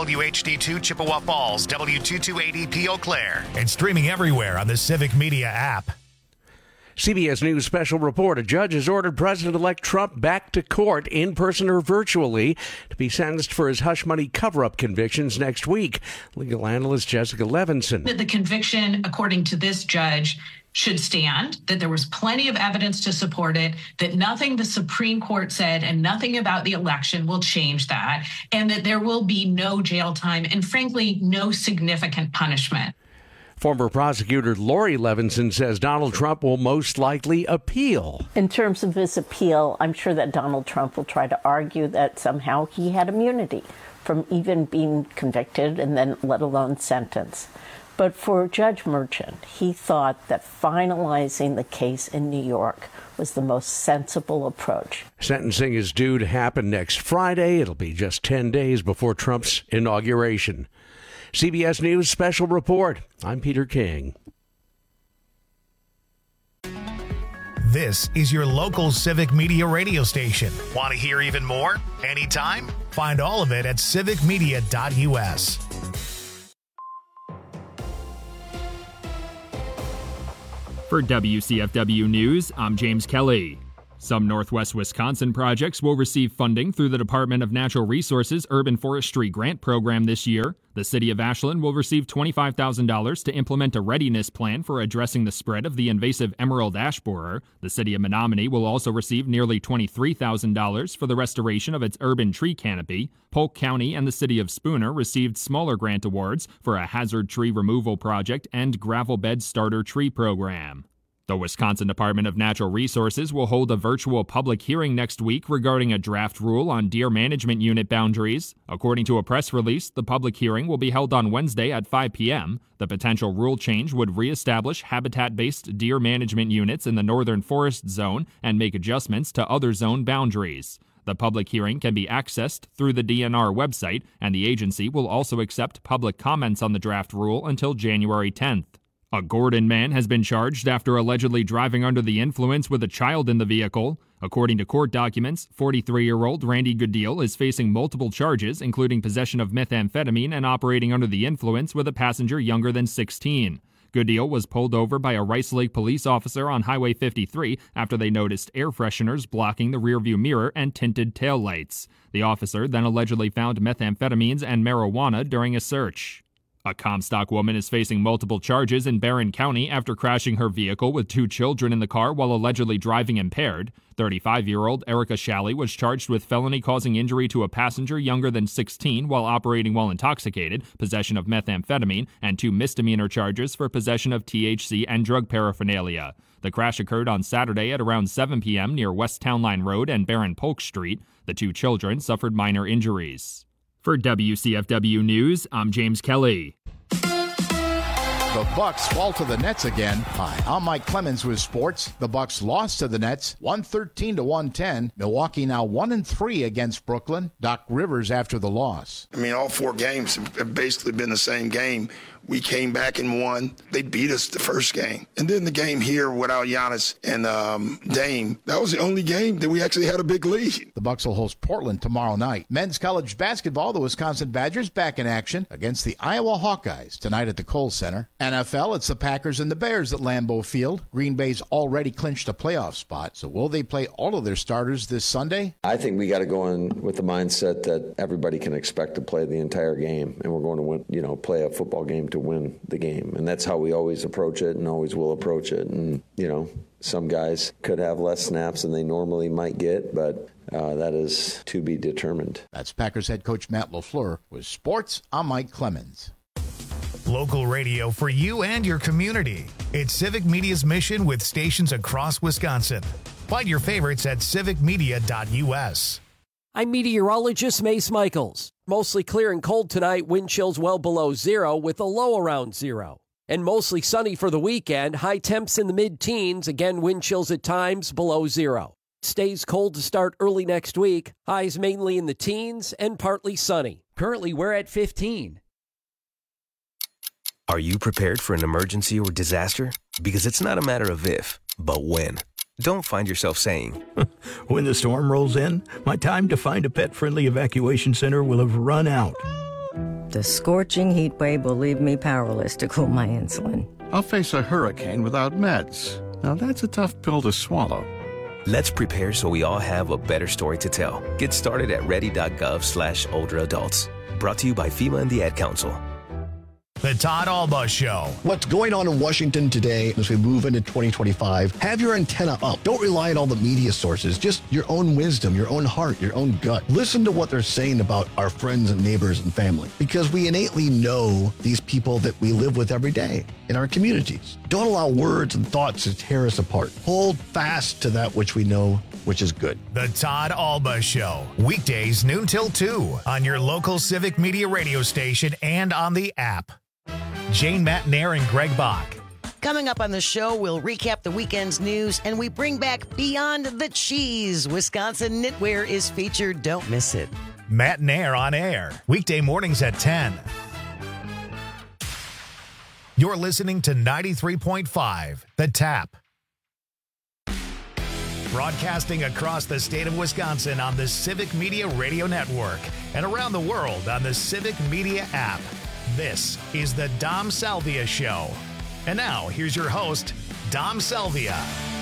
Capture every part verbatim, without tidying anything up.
W H D two Chippewa Falls, W two two eight zero P Eau Claire, and streaming everywhere on the Civic Media app. C B S News special report. A judge has ordered President-elect Trump back to court in person or virtually to be sentenced for his hush money cover-up convictions next week. Legal analyst Jessica Levinson. The conviction, according to this judge, should stand, that there was plenty of evidence to support it, that nothing the Supreme Court said and nothing about the election will change that, and that there will be no jail time and, frankly, no significant punishment. Former prosecutor Lori Levinson says Donald Trump will most likely appeal. In terms of his appeal, I'm sure that Donald Trump will try to argue that somehow he had immunity from even being convicted and then let alone sentenced. But for Judge Merchant, he thought that finalizing the case in New York was the most sensible approach. Sentencing is due to happen next Friday. It'll be just ten days before Trump's inauguration. C B S News special report. I'm Peter King. This is your local Civic Media radio station. Want to hear even more? Anytime? Find all of it at civic media dot u s. For W C F W News, I'm James Kelly. Some Northwest Wisconsin projects will receive funding through the Department of Natural Resources Urban Forestry Grant Program this year. The City of Ashland will receive twenty-five thousand dollars to implement a readiness plan for addressing the spread of the invasive emerald ash borer. The City of Menominee will also receive nearly twenty-three thousand dollars for the restoration of its urban tree canopy. Polk County and the City of Spooner received smaller grant awards for a hazard tree removal project and gravel bed starter tree program. The Wisconsin Department of Natural Resources will hold a virtual public hearing next week regarding a draft rule on deer management unit boundaries. According to a press release, the public hearing will be held on Wednesday at five p.m. The potential rule change would reestablish habitat-based deer management units in the northern forest zone and make adjustments to other zone boundaries. The public hearing can be accessed through the D N R website, and the agency will also accept public comments on the draft rule until January tenth. A Gordon man has been charged after allegedly driving under the influence with a child in the vehicle. According to court documents, forty-three-year-old Randy Goodell is facing multiple charges, including possession of methamphetamine and operating under the influence with a passenger younger than sixteen. Goodell was pulled over by a Rice Lake police officer on Highway fifty-three after they noticed air fresheners blocking the rearview mirror and tinted taillights. The officer then allegedly found methamphetamines and marijuana during a search. A Comstock woman is facing multiple charges in Barron County after crashing her vehicle with two children in the car while allegedly driving impaired. thirty-five-year-old Erica Shalley was charged with felony causing injury to a passenger younger than sixteen while operating while intoxicated, possession of methamphetamine, and two misdemeanor charges for possession of T H C and drug paraphernalia. The crash occurred on Saturday at around seven p.m. near West Town Line Road and Barron Polk Street. The two children suffered minor injuries. For W C F W News, I'm James Kelly. The Bucks fall to the Nets again. Hi, I'm Mike Clemens with sports. The Bucks lost to the Nets, one thirteen to one ten. Milwaukee now one and three against Brooklyn. Doc Rivers after the loss. I mean, all four games have basically been the same game. We came back and won. They beat us the first game. And then the game here without Giannis and um, Dame, that was the only game that we actually had a big lead. The Bucks will host Portland tomorrow night. Men's college basketball, the Wisconsin Badgers back in action against the Iowa Hawkeyes tonight at the Kohl Center. N F L, it's the Packers and the Bears at Lambeau Field. Green Bay's already clinched a playoff spot, so will they play all of their starters this Sunday? I think we got to go in with the mindset that everybody can expect to play the entire game, and we're going to win, you know, play a football game to win the game. And that's how we always approach it and always will approach it. And, you know, some guys could have less snaps than they normally might get, but uh, that is to be determined. That's Packers head coach Matt LaFleur. With sports, I'm Mike Clemens. Local radio for you and your community. It's Civic Media's mission with stations across Wisconsin. Find your favorites at civic media dot u s. I'm meteorologist Mace Michaels. Mostly clear and cold tonight, wind chills well below zero with a low around zero. And mostly sunny for the weekend, high temps in the mid-teens, again wind chills at times below zero. Stays cold to start early next week, highs mainly in the teens and partly sunny. Currently, we're at fifteen. Are you prepared for an emergency or disaster? Because it's not a matter of if, but when. Don't find yourself saying, when the storm rolls in, my time to find a pet-friendly evacuation center will have run out. the scorching heat wave will leave me powerless to cool my insulin. I'll face a hurricane without meds. Now that's a tough pill to swallow. Let's prepare so we all have a better story to tell. Get started at ready.gov slash older adults. Brought to you by FEMA and the Ad Council. The Todd Alba Show. What's going on in Washington today as we move into twenty twenty-five? Have your antenna up. Don't rely on all the media sources. Just your own wisdom, your own heart, your own gut. Listen to what they're saying about our friends and neighbors and family, because we innately know these people that we live with every day in our communities. Don't allow words and thoughts to tear us apart. Hold fast to that which we know, which is good. The Todd Alba Show. Weekdays noon till two on your local Civic Media radio station and on the app. Jane Matnair and Greg Bach. Coming up on the show, we'll recap the weekend's news and we bring back Beyond the Cheese. Wisconsin Knitwear is featured. Don't miss it. Matnair on air. Weekday mornings at ten. You're listening to ninety-three point five, The Tap. Broadcasting across the state of Wisconsin on the Civic Media Radio Network and around the world on the Civic Media app. This is the Dom Salvia Show. And now, here's your host, Dom Salvia.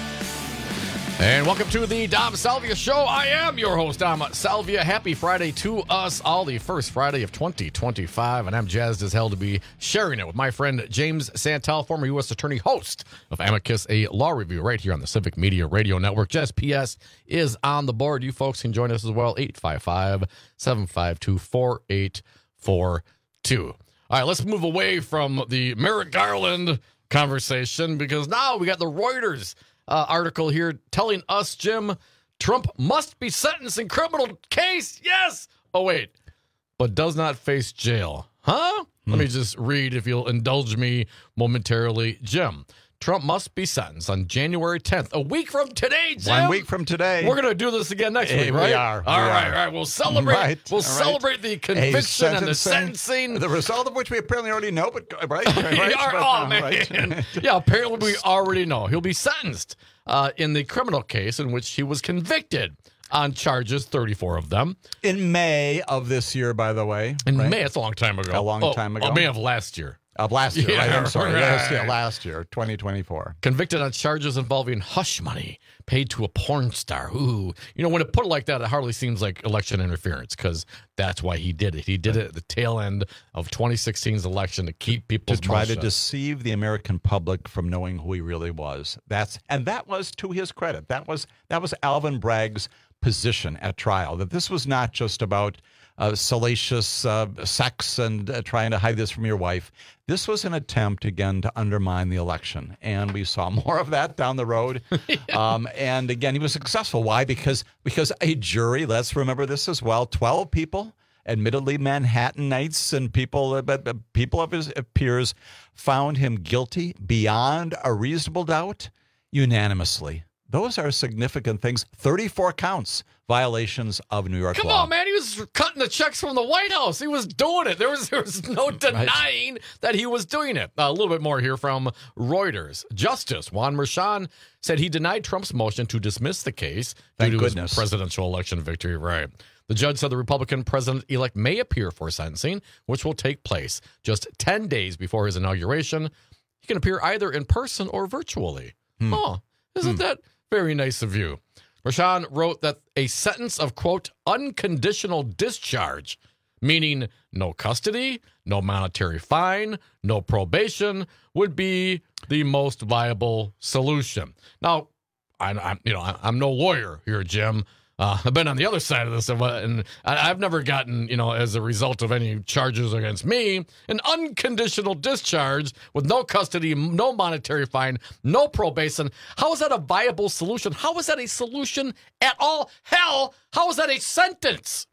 And welcome to the Dom Salvia Show. I am your host, Dom Salvia. Happy Friday to us all, the first Friday of twenty twenty-five. And I'm jazzed as hell to be sharing it with my friend James Santel, former U S Attorney, host of Amicus, a law review right here on the Civic Media Radio Network. Just P S is on the board. You folks can join us as well, eight five five, seven five two, four eight four two. All right, let's move away from the Merrick Garland conversation because now we got the Reuters uh, article here telling us, Jim, Trump must be sentenced in criminal case. Yes. Oh, wait, but does not face jail. Huh? Hmm. Let me just read if you'll indulge me momentarily. Jim, Trump must be sentenced on January tenth, a week from today, Jim. One week from today. We're going to do this again next hey, week, right? We are. All we right, are. all right. We'll celebrate. Right. We'll all celebrate right. the conviction and the sentencing. The result of which we apparently already know, but right? right, right yeah, but, oh, uh, man. Right. yeah, apparently we already know. He'll be sentenced uh, in the criminal case in which he was convicted on charges, thirty-four of them. In May of this year, by the way. In right? May, that's a long time ago. A long oh, time ago. Oh, May of last year. Of last year, yeah, right? I'm sorry. Right. Yes, yeah, last year, twenty twenty-four. Convicted on charges involving hush money paid to a porn star. Ooh. You know, when it put it like that, it hardly seems like election interference because that's why he did it. He did it at the tail end of twenty sixteen's election to keep people to try to deceive the American public from knowing who he really was. That's and that was to his credit. That was that was Alvin Bragg's position at trial, that this was not just about uh, salacious uh, sex and uh, trying to hide this from your wife. This was an attempt, again, to undermine the election. And we saw more of that down the road. yeah. um, and again, he was successful. Why? Because because a jury, let's remember this as well, twelve people, admittedly Manhattanites and people, but uh, people of his peers, found him guilty beyond a reasonable doubt unanimously. Those are significant things. thirty-four counts, violations of New York Come law. on, man. He was cutting the checks from the White House. He was doing it. There was, there was no denying right. that he was doing it. Uh, a little bit more here from Reuters. Justice Juan Merchan said he denied Trump's motion to dismiss the case Thank due to goodness. his presidential election victory. Right. The judge said the Republican president-elect may appear for sentencing, which will take place just ten days before his inauguration. He can appear either in person or virtually. Hmm. Oh, isn't hmm. that very nice of you? Merchan wrote that a sentence of, quote, unconditional discharge, meaning no custody, no monetary fine, no probation, would be the most viable solution. Now, I, I'm, you know, I'm no lawyer here, Jim. Uh, I've been on the other side of this, and I've never gotten, you know, as a result of any charges against me, an unconditional discharge with no custody, no monetary fine, no probation. How is that a viable solution? How is that a solution at all? Hell, how is that a sentence?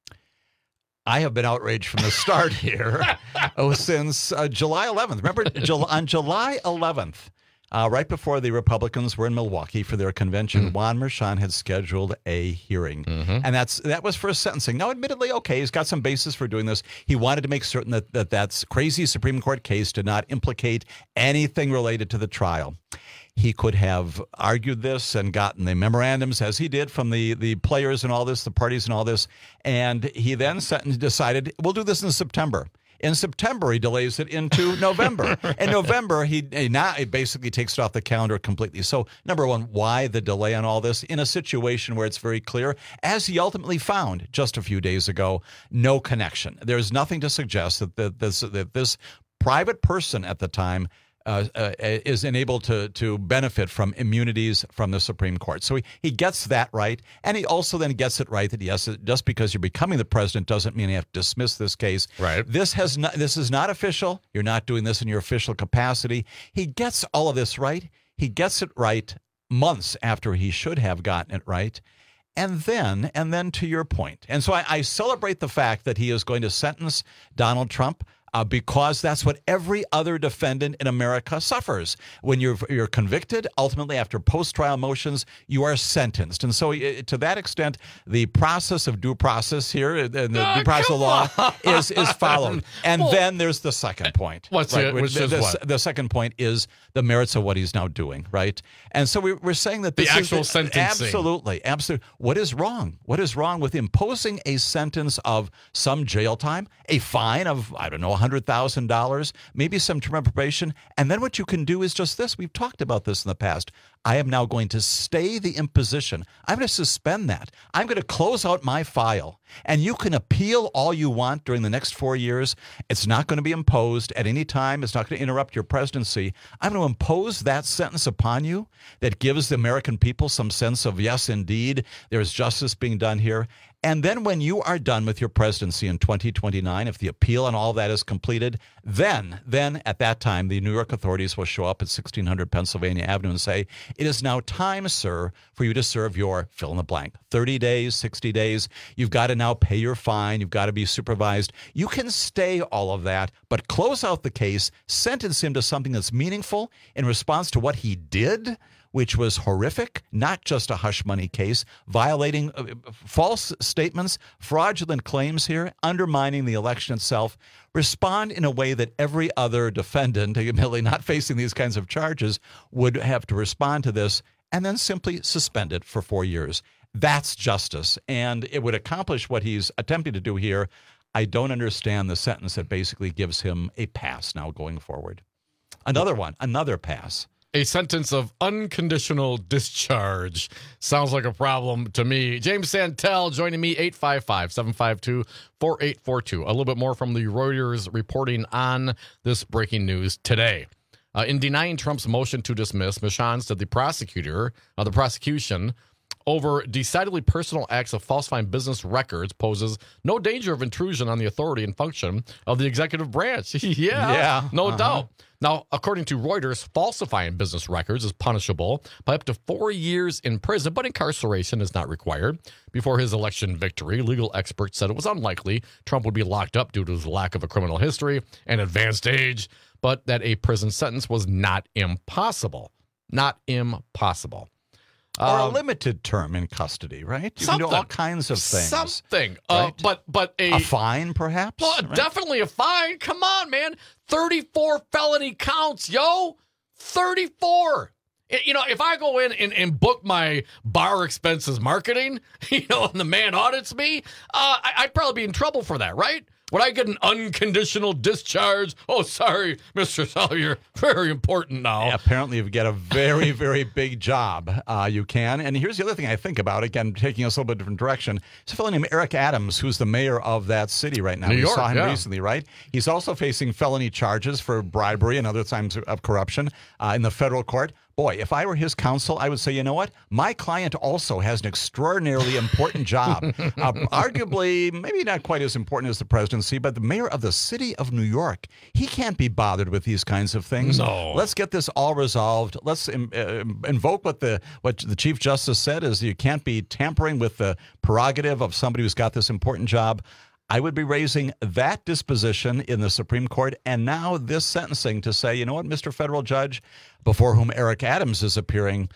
I have been outraged from the start here oh, since uh, July eleventh. Remember, Jul- on July eleventh, Uh, right before the Republicans were in Milwaukee for their convention, mm-hmm. Juan Merchan had scheduled a hearing. Mm-hmm. And that's that was for sentencing. Now, admittedly, okay, he's got some basis for doing this. He wanted to make certain that, that that crazy Supreme Court case did not implicate anything related to the trial. He could have argued this and gotten the memorandums, as he did, from the, the players and all this, the parties and all this. And he then sentenced, decided, we'll do this in September. In September, he delays it into November. In November, he, he now he basically takes it off the calendar completely. So, number one, why the delay on all this in a situation where it's very clear, as he ultimately found just a few days ago, no connection. There's nothing to suggest that the, this that this private person at the time Uh, uh, is enabled to to benefit from immunities from the Supreme Court. So he, he gets that right. And he also then gets it right that, yes, just because you're becoming the president doesn't mean you have to dismiss this case. Right. This has not, this is not official. You're not doing this in your official capacity. He gets all of this right. He gets it right months after he should have gotten it right. And then, and then to your point. And so I, I celebrate the fact that he is going to sentence Donald Trump Uh, because that's what every other defendant in America suffers. When you're you're convicted, ultimately after post-trial motions, you are sentenced. And so uh, to that extent, the process of due process here, uh, the oh, due process of law, is, is followed. And well, then there's the second point. What's right? it? Which the, is the, what? The second point is the merits of what he's now doing, right? And so we, we're saying that the this actual is the, sentencing. Absolutely, absolutely. What is wrong? What is wrong with imposing a sentence of some jail time, a fine of, I don't know, one hundred thousand dollars, maybe some term of probation, and then what you can do is just this. We've talked about this in the past. I am now going to stay the imposition. I'm going to suspend that. I'm going to close out my file, and you can appeal all you want during the next four years. It's not going to be imposed at any time. It's not going to interrupt your presidency. I'm going to impose that sentence upon you that gives the American people some sense of, yes, indeed, there's justice being done here. And then when you are done with your presidency in twenty twenty-nine, if the appeal and all that is completed, then, then at that time, the New York authorities will show up at sixteen hundred Pennsylvania Avenue and say, it is now time, sir, for you to serve your fill in the blank. thirty days, sixty days. You've got to now pay your fine. You've got to be supervised. You can stay all of that, but close out the case, sentence him to something that's meaningful in response to what he did, which was horrific, not just a hush money case, violating uh, false statements, fraudulent claims here, undermining the election itself. Respond in a way that every other defendant, admittedly not facing these kinds of charges, would have to respond to this, and then simply suspend it for four years. That's justice, and it would accomplish what he's attempting to do here. I don't understand the sentence that basically gives him a pass now going forward. Another one, another pass. A sentence of unconditional discharge sounds like a problem to me. James Santel joining me, eight five five, seven five two, four eight four two. A little bit more from the Reuters reporting on this breaking news today. Uh, in denying Trump's motion to dismiss, Michon said the prosecutor, uh, the prosecution, over decidedly personal acts of falsifying business records poses no danger of intrusion on the authority and function of the executive branch. yeah, yeah, no uh-huh. doubt. Now, according to Reuters, falsifying business records is punishable by up to four years in prison, but incarceration is not required. Before his election victory, legal experts said it was unlikely Trump would be locked up due to his lack of a criminal history and advanced age, but that a prison sentence was not impossible. Not impossible. Or a Um, limited term in custody, right? You something, can do all kinds of things. Something. Right? Uh, but but a, a fine, perhaps? Well, right? definitely a fine. Come on, man. thirty-four felony counts, yo. thirty-four. You know, if I go in and, and book my bar expenses marketing, you know, and the man audits me, uh, I, I'd probably be in trouble for that, right? Would I get an unconditional discharge? Oh, sorry, Mister Salyer, very important now. Yeah, apparently, if you get a very, very big job, uh, you can. And here's the other thing I think about, again, taking us a little bit different direction. It's a fellow named Eric Adams, who's the mayor of that city right now. New we York, saw him yeah. recently, right? He's also facing felony charges for bribery and other times of corruption uh, in the federal court. Boy, if I were his counsel, I would say, you know what? My client also has an extraordinarily important job. Uh, arguably, maybe not quite as important as the presidency, but the mayor of the city of New York. He can't be bothered with these kinds of things. No. Let's get this all resolved. Let's um, uh, invoke what the what the Chief Justice said is you can't be tampering with the prerogative of somebody who's got this important job. I would be raising that disposition in the Supreme Court and now this sentencing to say, you know what, Mister Federal Judge, before whom Eric Adams is appearing,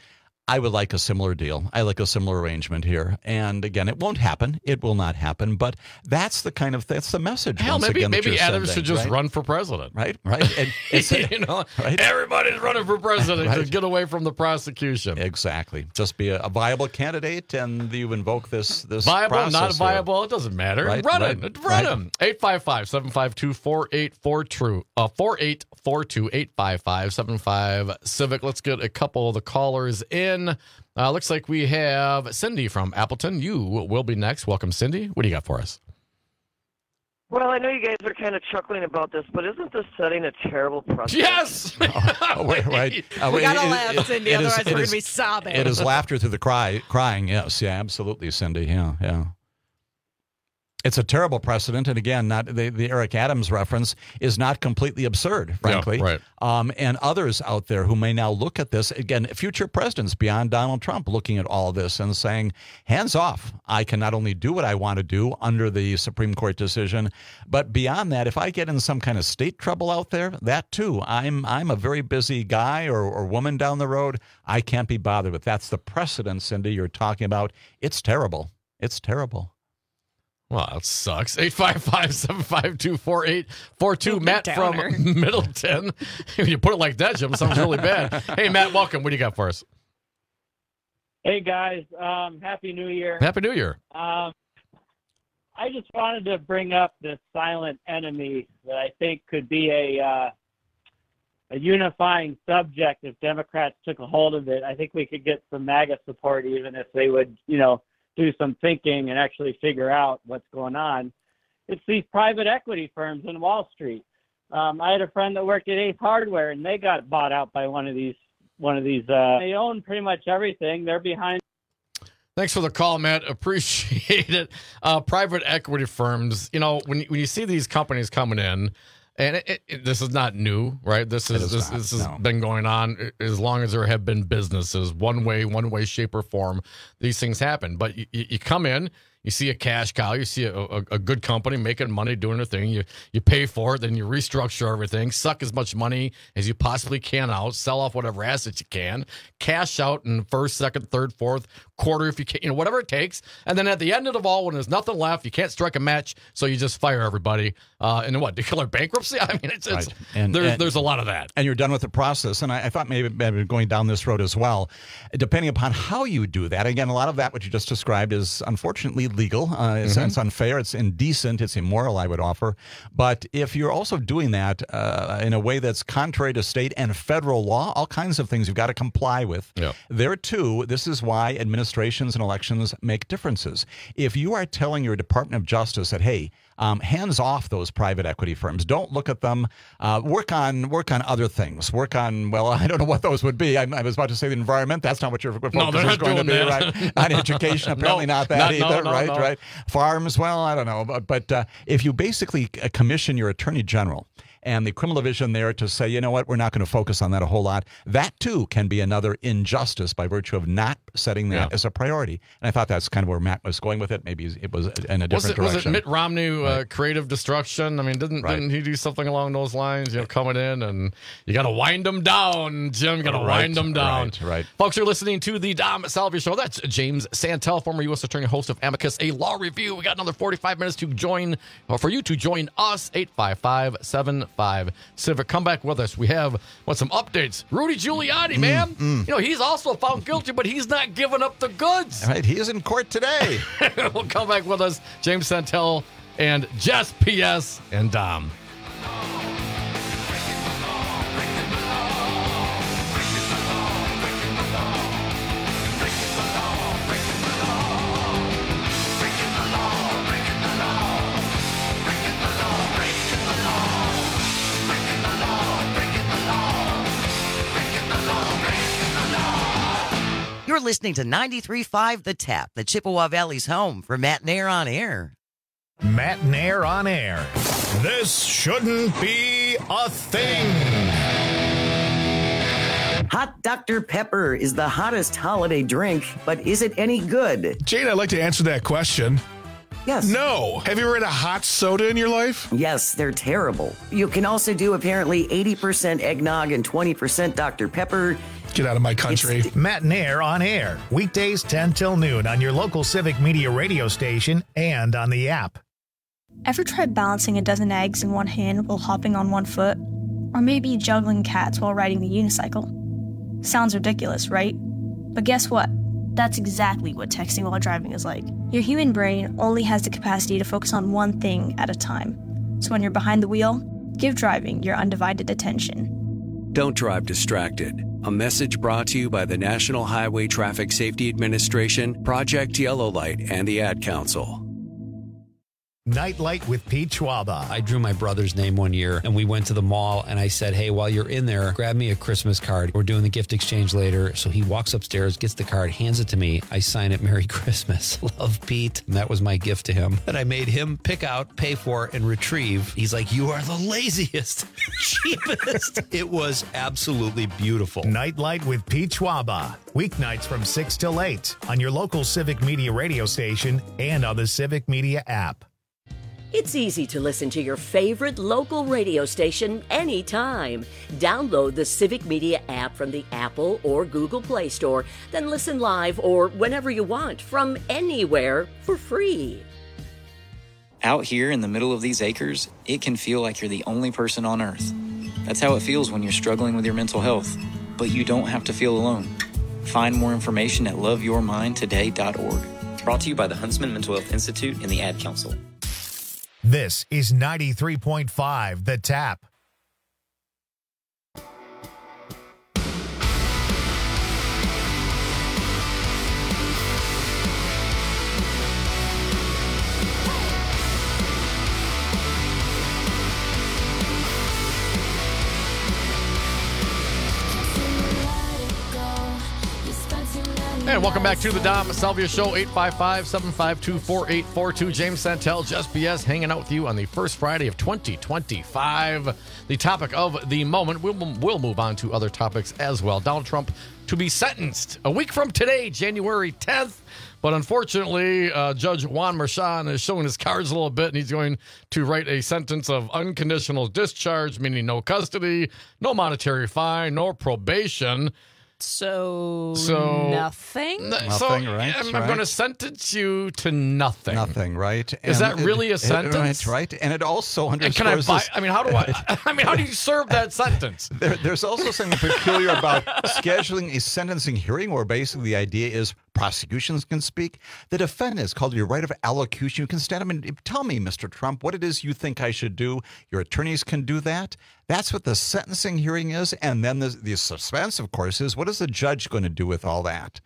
I would like a similar deal. I like a similar arrangement here. And again, it won't happen. It will not happen. But that's the kind of that's the message. Hell, once maybe again, that maybe you're Adams sending, should just right? run for president. Right, right. And it's, you know, right? Everybody's running for president Right. to get away from the prosecution. Exactly. Just be a, a viable candidate, and you invoke this this Viable, process not here. viable, it doesn't matter. Right, Run right, it. Run right. him. eight five five, seven five two, four eight four two. Uh, four eight four two, eight five five, seven five Civic. Let's get a couple of the callers in. Uh, looks like we have Cindy from Appleton. You will be next. Welcome, Cindy. What do you got for us? Well, I know you guys are kind of chuckling about this, but isn't this setting a terrible precedent? Yes! Oh, wait, right. Uh, we wait, got to it- laugh, it- Cindy, it is- otherwise it we're going is- to be sobbing. It is laughter through the cry, crying. Yes, yeah, absolutely, Cindy. Yeah, yeah. It's a terrible precedent, and again, not the, the Eric Adams reference is not completely absurd, frankly. Yeah, right. Um, and others out there who may now look at this again, future presidents beyond Donald Trump, looking at all this and saying, "Hands off! I can not only do what I want to do under the Supreme Court decision, but beyond that, if I get in some kind of state trouble out there, that too, I'm I'm a very busy guy or, or woman down the road. I can't be bothered with." That's the precedent, Cindy, you're talking about. It's terrible. It's terrible. Well, that sucks. eight five five, seven five two, four eight four two. Matt from downer. Middleton. When you put it like that, Jim, it sounds really bad. Hey, Matt, welcome. What do you got for us? Hey guys, um, happy New Year. Happy New Year. Um, I just wanted to bring up this silent enemy that I think could be a uh, a unifying subject if Democrats took a hold of it. I think we could get some MAGA support even if they would, you know, do some thinking and actually figure out what's going on. It's these private equity firms in Wall Street. Um, I had a friend that worked at Ace Hardware, and they got bought out by one of these. One of these. Uh, they own pretty much everything. They're behind. Thanks for the call, Matt. Appreciate it. Uh, private equity firms, you know, when, when you see these companies coming in, and it, it, this is not new, right? This is, is this, not, this has no. been going on as long as there have been businesses, one way, one way, shape, or form. These things happen. But you, you come in, you see a cash cow, you see a, a, a good company making money, doing their thing. You you pay for it, then you restructure everything, suck as much money as you possibly can out, sell off whatever assets you can, cash out in first, second, third, fourth quarter if you can, you know, whatever it takes. And then at the end of the ball, when there's nothing left, you can't strike a match, so you just fire everybody. Uh, and then what? Declare bankruptcy? I mean, it's, it's Right. And- there's and- there's a lot of that. And you're done with the process. And I, I thought maybe, maybe going down this road as well, depending upon how you do that. Again, a lot of that, what you just described, is unfortunately legal. Uh, it's, Mhm. it's unfair. It's indecent. It's immoral, I would offer. But if you're also doing that uh, in a way that's contrary to state and federal law, all kinds of things you've got to comply with. Yeah. There, too, this is why administrations and elections make differences. If you are telling your Department of Justice that, hey, Um, hands off those private equity firms. Don't look at them. Uh, work on work on other things. Work on, well, I don't know what those would be. I, I was about to say the environment. That's not what your focus No, they're is not going to doing be, that. right? On education, apparently No, not that not- no, either, no, right? no. Right. Farms, well, I don't know. But, but uh, if you basically uh, commission your attorney general and the criminal division there to say, you know what, we're not going to focus on that a whole lot, that too can be another injustice by virtue of not setting that Yeah. as a priority. And I thought that's kind of where Matt was going with it. Maybe it was in a different Was it, was direction. it Mitt Romney, uh, Right. creative destruction? I mean, didn't Right. didn't he do something along those lines? You know, coming in and you got to wind them down, Jim. You got to Right, wind them down. right, right. Folks, you're listening to the Dom Salvia Show. That's James Santel, former U S Attorney, host of Amicus, a law review. We got another forty-five minutes to join, or for you to join us. eight five five, seven five Civic. Come back with us. We have what some updates. Rudy Giuliani, man. You know, he's also found guilty, but he's not giving up the goods. All right, he is in court today. We'll come back with us, James Santel and Jess P S and Dom. You're listening to ninety-three point five The Tap, the Chippewa Valley's home for Matt Nair on Air. Matt Nair on Air. This shouldn't be a thing. Hot Doctor Pepper is the hottest holiday drink, but is it any good? Jane, I'd like to answer that question. Yes. No. Have you ever had a hot soda in your life? Yes, they're terrible. You can also do apparently eighty percent eggnog and twenty percent Doctor Pepper. Get out of my country. It's Matt and Air on air. Weekdays ten till noon on your local Civic Media radio station and on the app. Ever tried balancing a dozen eggs in one hand while hopping on one foot? Or maybe juggling cats while riding the unicycle? Sounds ridiculous, right? But guess what? That's exactly what texting while driving is like. Your human brain only has the capacity to focus on one thing at a time. So when you're behind the wheel, give driving your undivided attention. Don't drive distracted. A message brought to you by the National Highway Traffic Safety Administration, Project Yellow Light, and the Ad Council. Nightlight with Pete Schwaba. I drew my brother's name one year, and we went to the mall, and I said, hey, while you're in there, grab me a Christmas card. We're doing the gift exchange later. So he walks upstairs, gets the card, hands it to me. I sign it, Merry Christmas. Love, Pete. And that was my gift to him. And I made him pick out, pay for, and retrieve. He's like, you are the laziest, cheapest. It was absolutely beautiful. Nightlight with Pete Schwaba. Weeknights from six till eight on your local Civic Media radio station and on the Civic Media app. It's easy to listen to your favorite local radio station anytime. Download the Civic Media app from the Apple or Google Play Store, then listen live or whenever you want from anywhere for free. Out here in the middle of these acres, it can feel like you're the only person on Earth. That's how it feels when you're struggling with your mental health. But you don't have to feel alone. Find more information at love your mind today dot org. Brought to you by the Huntsman Mental Health Institute and the Ad Council. This is ninety-three point five The Tap. And welcome back to the Dom Salvia Show, eight five five, seven five two, four eight four two. James Santel, Just B S, hanging out with you on the first Friday of twenty twenty-five. The topic of the moment, we'll, we'll move on to other topics as well. Donald Trump to be sentenced a week from today, January tenth. But unfortunately, uh, Judge Juan Merchan is showing his cards a little bit, and he's going to write a sentence of unconditional discharge, meaning no custody, no monetary fine, no probation. So, so nothing? N- Nothing, so right, I'm, right. I'm going to sentence you to nothing. Nothing, right? Is And that really it, a sentence? It, right, right. And it also And underscores can I buy? this- I mean, how do I? I mean, how do you serve that sentence? There, there's also something peculiar about scheduling a sentencing hearing where basically the idea is prosecutions can speak. The defendant is called your right of allocution. You can stand up and tell me, Mister Trump, what it is you think I should do. Your attorneys can do that. That's what the sentencing hearing is. And then the, the suspense, of course, is what is the judge going to do with all that?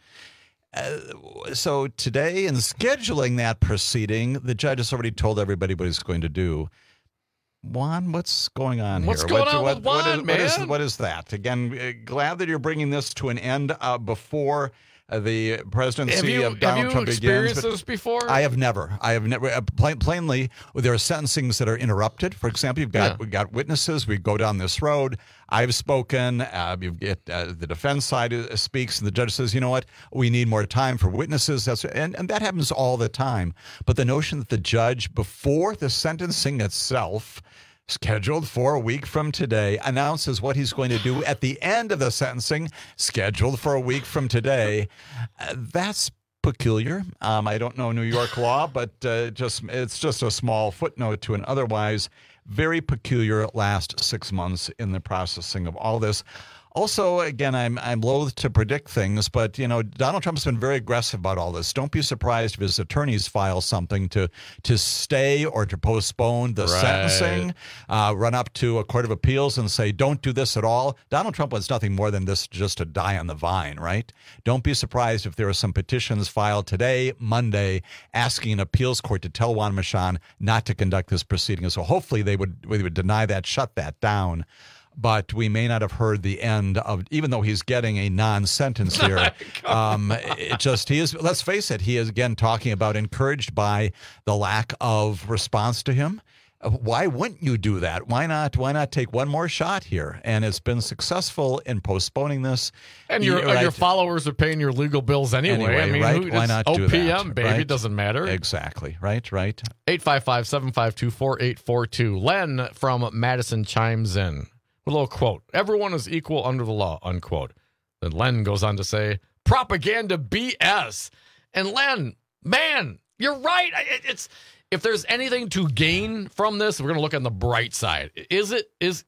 Uh, so today, in scheduling that proceeding, the judge has already told everybody what he's going to do. Juan, what's going on What's here? going what, on what, with what Juan, is, what is- man? what is that? Again, uh, glad that you're bringing this to an end uh, before uh, the presidency Have you, of Donald have you Trump begins. experienced but this before? I have never. I have never. Uh, plain, plainly, there are sentencings that are interrupted. For example, you've got Yeah. we've got witnesses. We go down this road. I've spoken. Uh, you get uh, the defense side uh, speaks, and the judge says, "You know what? We need more time for witnesses." That's and, and that happens all the time. But the notion that the judge, before the sentencing itself, scheduled for a week from today, announces what he's going to do at the end of the sentencing, scheduled for a week from today. Uh, that's peculiar. Um, I don't know New York law, but uh, just it's just a small footnote to an otherwise very peculiar last six months in the processing of all this. Also, again, I'm I'm loath to predict things, but, you know, Donald Trump's been very aggressive about all this. Don't be surprised if his attorneys file something to to stay or to postpone the Right. sentencing, uh, run up to a court of appeals and say, don't do this at all. Donald Trump wants nothing more than this just to die on the vine, right? Don't be surprised if there are some petitions filed today, Monday, asking an appeals court to tell Juan Merchan not to conduct this proceeding. So hopefully they would, they would deny that, shut that down. But we may not have heard the end of, even though he's getting a non-sentence here. um, it just, he is, let's face it, he is again talking about encouraged by the lack of response to him. Uh, Why wouldn't you do that? Why not? Why not take one more shot here? And it's been successful in postponing this. And your, You're and your right. following are paying your legal bills anyway. Anyway, I mean, right? who, Why it's not do O P M, that, baby. right? It doesn't matter. Exactly. Right, right. eight five five, seven five two, four eight four two. Len from Madison chimes in with a little quote. Everyone is equal under the law, unquote. Then Len goes on to say, propaganda B S. And Len, man, you're right. It, it's if there's anything to gain from this, we're going to look on the bright side. Is it is?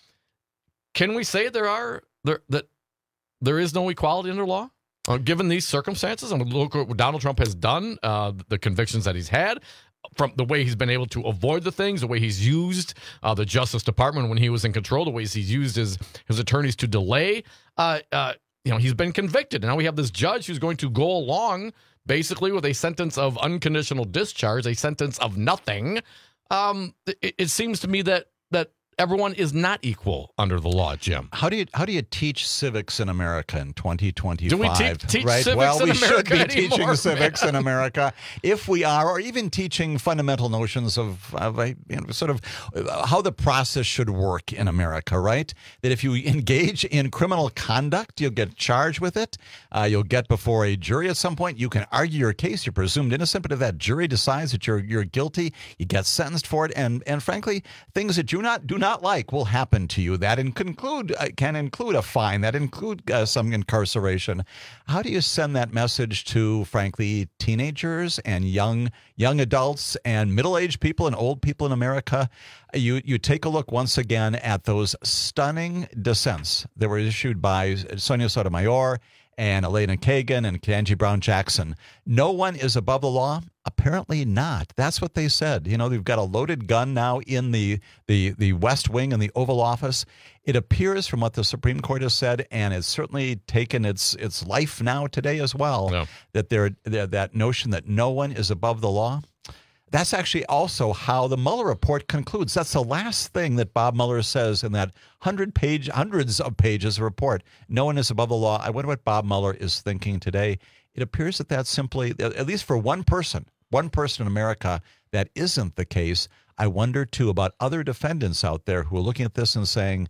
Can we say there are there that there is no equality under law, uh, given these circumstances? And look what Donald Trump has done, uh, the convictions that he's had, from the way he's been able to avoid the things, the way he's used uh, the Justice Department when he was in control, the ways he's used his his attorneys to delay. Uh, uh, you know, he's been convicted, and now we have this judge who's going to go along basically with a sentence of unconditional discharge, a sentence of nothing. Um, it, it seems to me that that everyone is not equal under the law, Jim. How do you how do you teach civics in America in twenty twenty-five? Do we te- teach right? civics well, in we America should be anymore, teaching civics man. in America if we are, or even teaching fundamental notions of, of you know, sort of how the process should work in America, right? That if you engage in criminal conduct, you'll get charged with it. Uh, you'll get before a jury at some point. You can argue your case. You're presumed innocent, but if that jury decides that you're you're guilty, you get sentenced for it. And and frankly, things that you not do not like will happen to you. That in conclude uh, can include a fine. That include uh, some incarceration. How do you send that message to, frankly, teenagers and young young adults and middle-aged people and old people in America? You you take a look once again at those stunning dissents that were issued by Sonia Sotomayor and Elena Kagan and Ketanji Brown Jackson. No one is above the law. Apparently not. That's what they said. You know, they've got a loaded gun now in the, the, the West Wing and the Oval Office. It appears from what the Supreme Court has said, and it's certainly taken its its life now today as well, no. that there that notion that no one is above the law. That's actually also how the Mueller report concludes. That's the last thing that Bob Mueller says in that hundred page, hundreds of pages of report. No one is above the law. I wonder what Bob Mueller is thinking today. It appears that that's simply, at least for one person, one person in America, that isn't the case. I wonder, too, about other defendants out there who are looking at this and saying,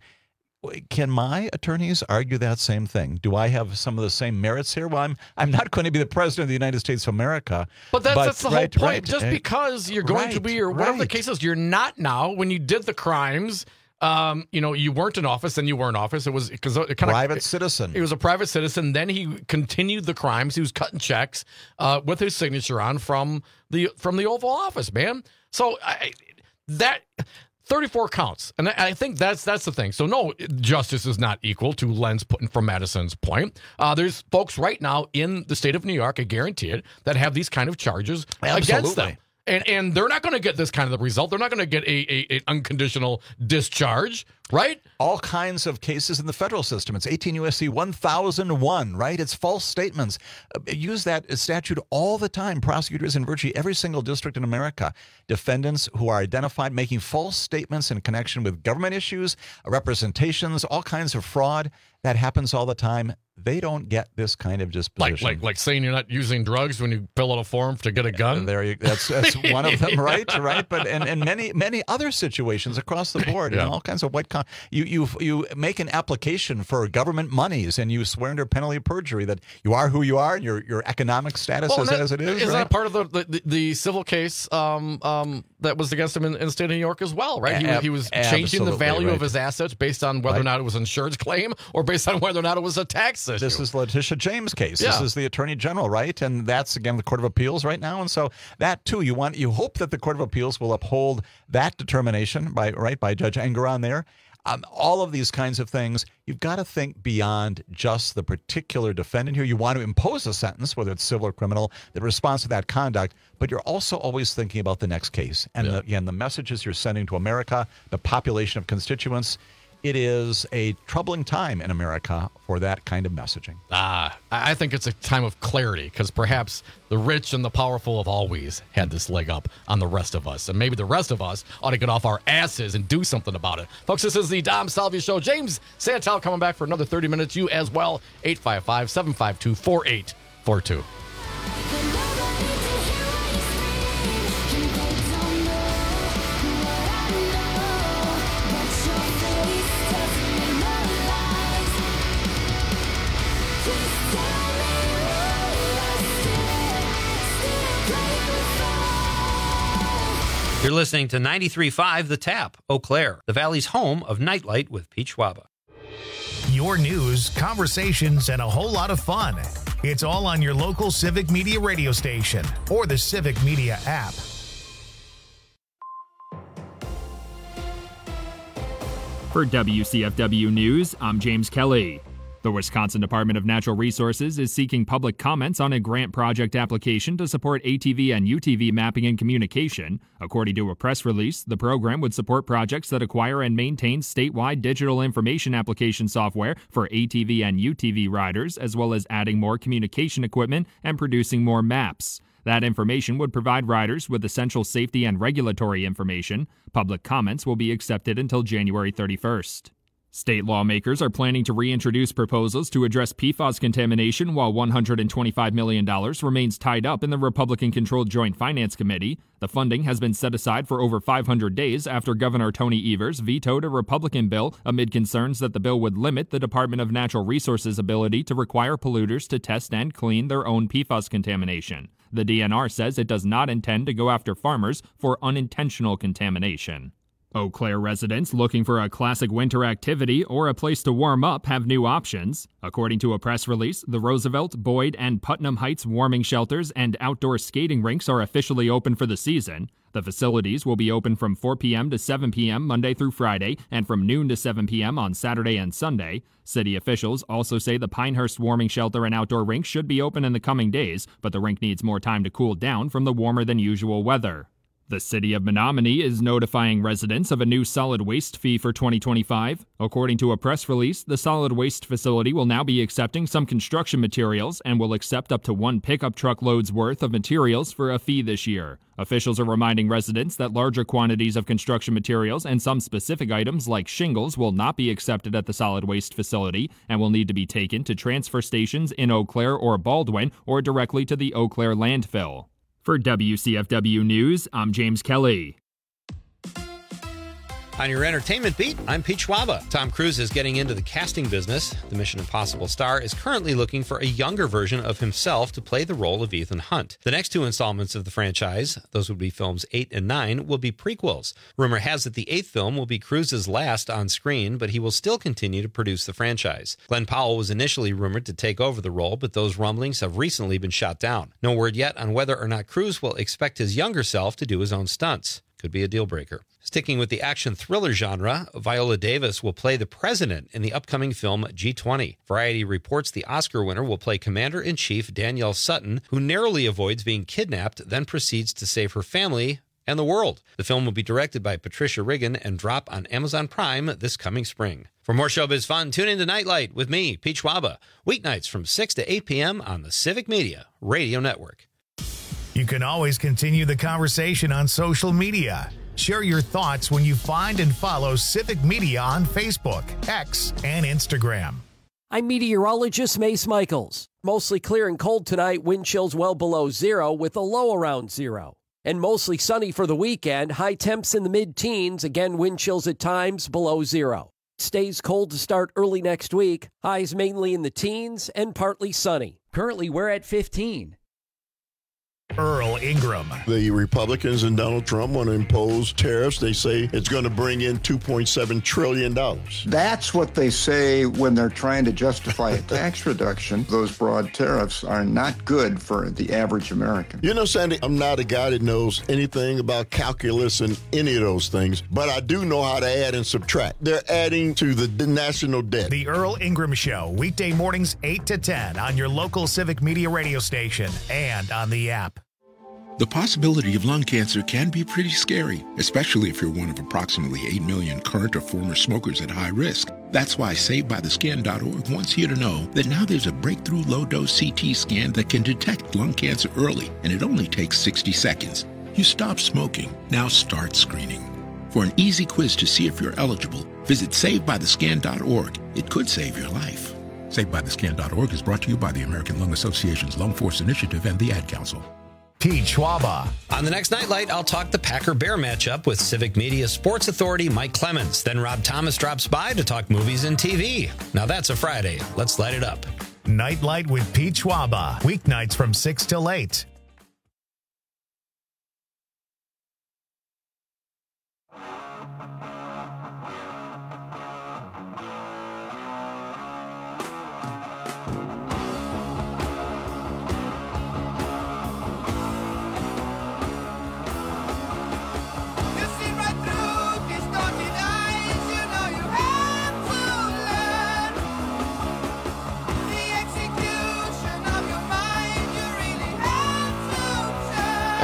can my attorneys argue that same thing? Do I have some of the same merits here? Well, I'm I'm not going to be the president of the United States of America. But that's, but, that's the right, whole point. Right, Just right, because you're going right, to be, or whatever right. the case is, you're not now. When you did the crimes, um, you know, you weren't in office, then you were in office. It was because it kind of private citizen. He was a private citizen. Then he continued the crimes. He was cutting checks uh, with his signature on from the from the Oval Office, man. So I, that. thirty-four counts, and I think that's that's the thing. So no, justice is not equal to Len's from Madison's point. Uh, there's folks right now in the state of New York, I guarantee it, that have these kind of charges Absolutely. against them. And and they're not going to get this kind of the result. They're not going to get a, a an unconditional discharge, right? All kinds of cases in the federal system. It's eighteen U S C one thousand one, right? It's false statements. Uh, use that statute all the time. Prosecutors in virtually every single district in America, defendants who are identified making false statements in connection with government issues, representations, all kinds of fraud. That happens all the time. They don't get this kind of disposition. Like, like, like saying you're not using drugs when you fill out a form to get a gun. There, you, that's that's one of them, right? Right, but and, and many many other situations across the board, yeah. and all kinds of white. Con- you you you make an application for government monies, and you swear under penalty of perjury that you are who you are, and your your economic status well, is that, as it is. Is right? that part of the the, the civil case um, um, that was against him in, in the state of New York as well? Right, he, Ab- he was changing the value right. of his assets based on whether right. or not it was an insurance claim or based on whether or not it was a tax issue. This is Letitia James' case. Yeah. This is the Attorney General, right? And that's again the Court of Appeals right now. And so that too, you want you hope that the Court of Appeals will uphold that determination by right by Judge Engoron there. Um, all of these kinds of things, you've got to think beyond just the particular defendant here. You want to impose a sentence, whether it's civil or criminal, that responds to that conduct, but you're also always thinking about the next case. And yeah. the, again, the messages you're sending to America, the population of constituents. It is a troubling time in America for that kind of messaging. Ah, I think it's a time of clarity because perhaps the rich and the powerful have always had this leg up on the rest of us. And maybe the rest of us ought to get off our asses and do something about it. Folks, this is the Dom Salvia Show. James Santel coming back for another thirty minutes. You as well. eight five five, seven five two, four eight four two. You're listening to ninety-three point five The Tap, Eau Claire, the Valley's home of Nightlight with Pete Schwaba. Your news, conversations, and a whole lot of fun. It's all on your local Civic Media radio station or the Civic Media app. For W C F W News, I'm James Kelly. The Wisconsin Department of Natural Resources is seeking public comments on a grant project application to support A T V and U T V mapping and communication. According to a press release, the program would support projects that acquire and maintain statewide digital information application software for A T V and U T V riders, as well as adding more communication equipment and producing more maps. That information would provide riders with essential safety and regulatory information. Public comments will be accepted until January thirty-first. State lawmakers are planning to reintroduce proposals to address P FAS contamination while one hundred twenty-five million dollars remains tied up in the Republican-controlled Joint Finance Committee. The funding has been set aside for over five hundred days after Governor Tony Evers vetoed a Republican bill amid concerns that the bill would limit the Department of Natural Resources' ability to require polluters to test and clean their own P FAS contamination. The D N R says it does not intend to go after farmers for unintentional contamination. Eau Claire residents looking for a classic winter activity or a place to warm up have new options. According to a press release, the Roosevelt, Boyd, and Putnam Heights warming shelters and outdoor skating rinks are officially open for the season. The facilities will be open from four p.m. to seven p.m. Monday through Friday and from noon to seven p.m. on Saturday and Sunday. City officials also say the Pinehurst warming shelter and outdoor rink should be open in the coming days, but the rink needs more time to cool down from the warmer than usual weather. The city of Menominee is notifying residents of a new solid waste fee for twenty twenty-five. According to a press release, the solid waste facility will now be accepting some construction materials and will accept up to one pickup truck load's worth of materials for a fee this year. Officials are reminding residents that larger quantities of construction materials and some specific items like shingles will not be accepted at the solid waste facility and will need to be taken to transfer stations in Eau Claire or Baldwin or directly to the Eau Claire landfill. For W C F W News, I'm James Kelly. On your entertainment beat, I'm Pete Schwaba. Tom Cruise is getting into the casting business. The Mission Impossible star is currently looking for a younger version of himself to play the role of Ethan Hunt. The next two installments of the franchise, those would be films eight and nine, will be prequels. Rumor has it the eighth film will be Cruise's last on screen, but he will still continue to produce the franchise. Glenn Powell was initially rumored to take over the role, but those rumblings have recently been shot down. No word yet on whether or not Cruise will expect his younger self to do his own stunts. Could be a deal breaker. Sticking with the action thriller genre, Viola Davis will play the president in the upcoming film G twenty. Variety reports the Oscar winner will play Commander-in-Chief Danielle Sutton, who narrowly avoids being kidnapped, then proceeds to save her family and the world. The film will be directed by Patricia Riggin and drop on Amazon Prime this coming spring. For more showbiz fun, tune in to Nightlight with me, Pete Schwaba, weeknights from six to eight p.m. on the Civic Media Radio Network. You can always continue the conversation on social media. Share your thoughts when you find and follow Civic Media on Facebook, X, and Instagram. I'm meteorologist Mace Michaels. Mostly clear and cold tonight, wind chills well below zero with a low around zero. And mostly sunny for the weekend, high temps in the mid-teens, again wind chills at times below zero. Stays cold to start early next week, highs mainly in the teens and partly sunny. Currently we're at fifteen. Earl Ingram. The Republicans and Donald Trump want to impose tariffs. They say it's going to bring in two point seven trillion dollars. That's what they say when they're trying to justify a tax reduction. Those broad tariffs are not good for the average American. You know, Sandy, I'm not a guy that knows anything about calculus and any of those things, but I do know how to add and subtract. They're adding to the national debt. The Earl Ingram Show, weekday mornings eight to ten on your local Civic Media radio station and on the app. The possibility of lung cancer can be pretty scary, especially if you're one of approximately eight million current or former smokers at high risk. That's why Saved By The Skin dot org wants you to know that now there's a breakthrough low-dose C T scan that can detect lung cancer early, and it only takes sixty seconds. You stop smoking, now start screening. For an easy quiz to see if you're eligible, visit Saved By The Skin dot org. It could save your life. Saved By The Skin dot org is brought to you by the American Lung Association's Lung Force Initiative and the Ad Council. Pete Schwaba. On the next Nightlight, I'll talk the Packer-Bear matchup with Civic Media sports authority Mike Clemens. Then Rob Thomas drops by to talk movies and T V. Now that's a Friday. Let's light it up. Nightlight with Pete Schwaba. Weeknights from six till eight.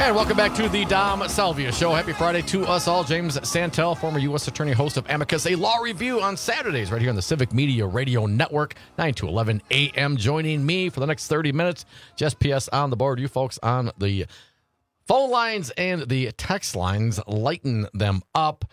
And welcome back to the Dom Salvia Show. Happy Friday to us all. James Santel, former U S Attorney, host of Amicus, a law review on Saturdays right here on the Civic Media Radio Network, nine to eleven a.m. Joining me for the next thirty minutes. Jess P S on the board. You folks on the phone lines and the text lines. Lighten them up.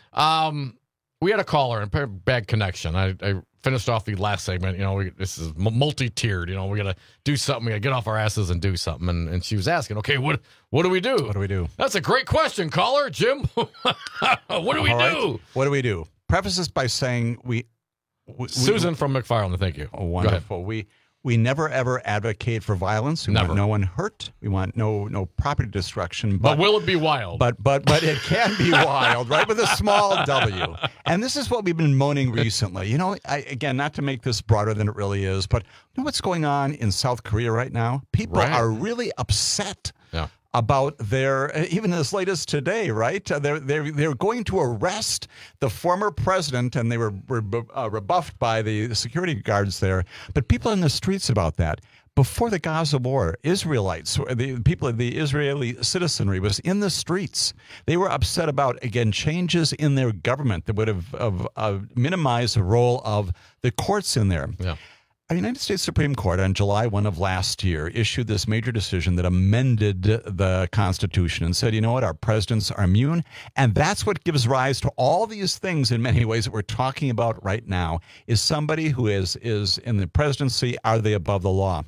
Um, we had a caller and bad connection. I, I finished off the last segment. You know, we, this is multi-tiered. You know, we got to do something. We got to get off our asses and do something. And, and she was asking, okay, what what do we do? What do we do? That's a great question, caller. Jim, what do we All right. do? What do we do? Preface this by saying we... we Susan we, from McFarland, thank you. Oh, wonderful. We we never, ever advocate for violence. We Never. want no one hurt. We want no no property destruction. But, but will it be wild? But but but it can be wild, right? With a small W. And this is what we've been moaning recently. You know, I, again, not to make this broader than it really is, but you know what's going on in South Korea right now? People Right. are really upset. Yeah. About their, even as late as today, right? Uh, they're they're they're going to arrest the former president, and they were, were uh, rebuffed by the security guards there. But people in the streets about that. Before the Gaza war, Israelites, the people, the Israeli citizenry was in the streets. They were upset about, again, changes in their government that would have, have uh, minimized the role of the courts in there. Yeah. The United States Supreme Court on July first of last year issued this major decision that amended the Constitution and said, you know what, our presidents are immune. And that's what gives rise to all these things in many ways that we're talking about right now, is somebody who is, is in the presidency, are they above the law?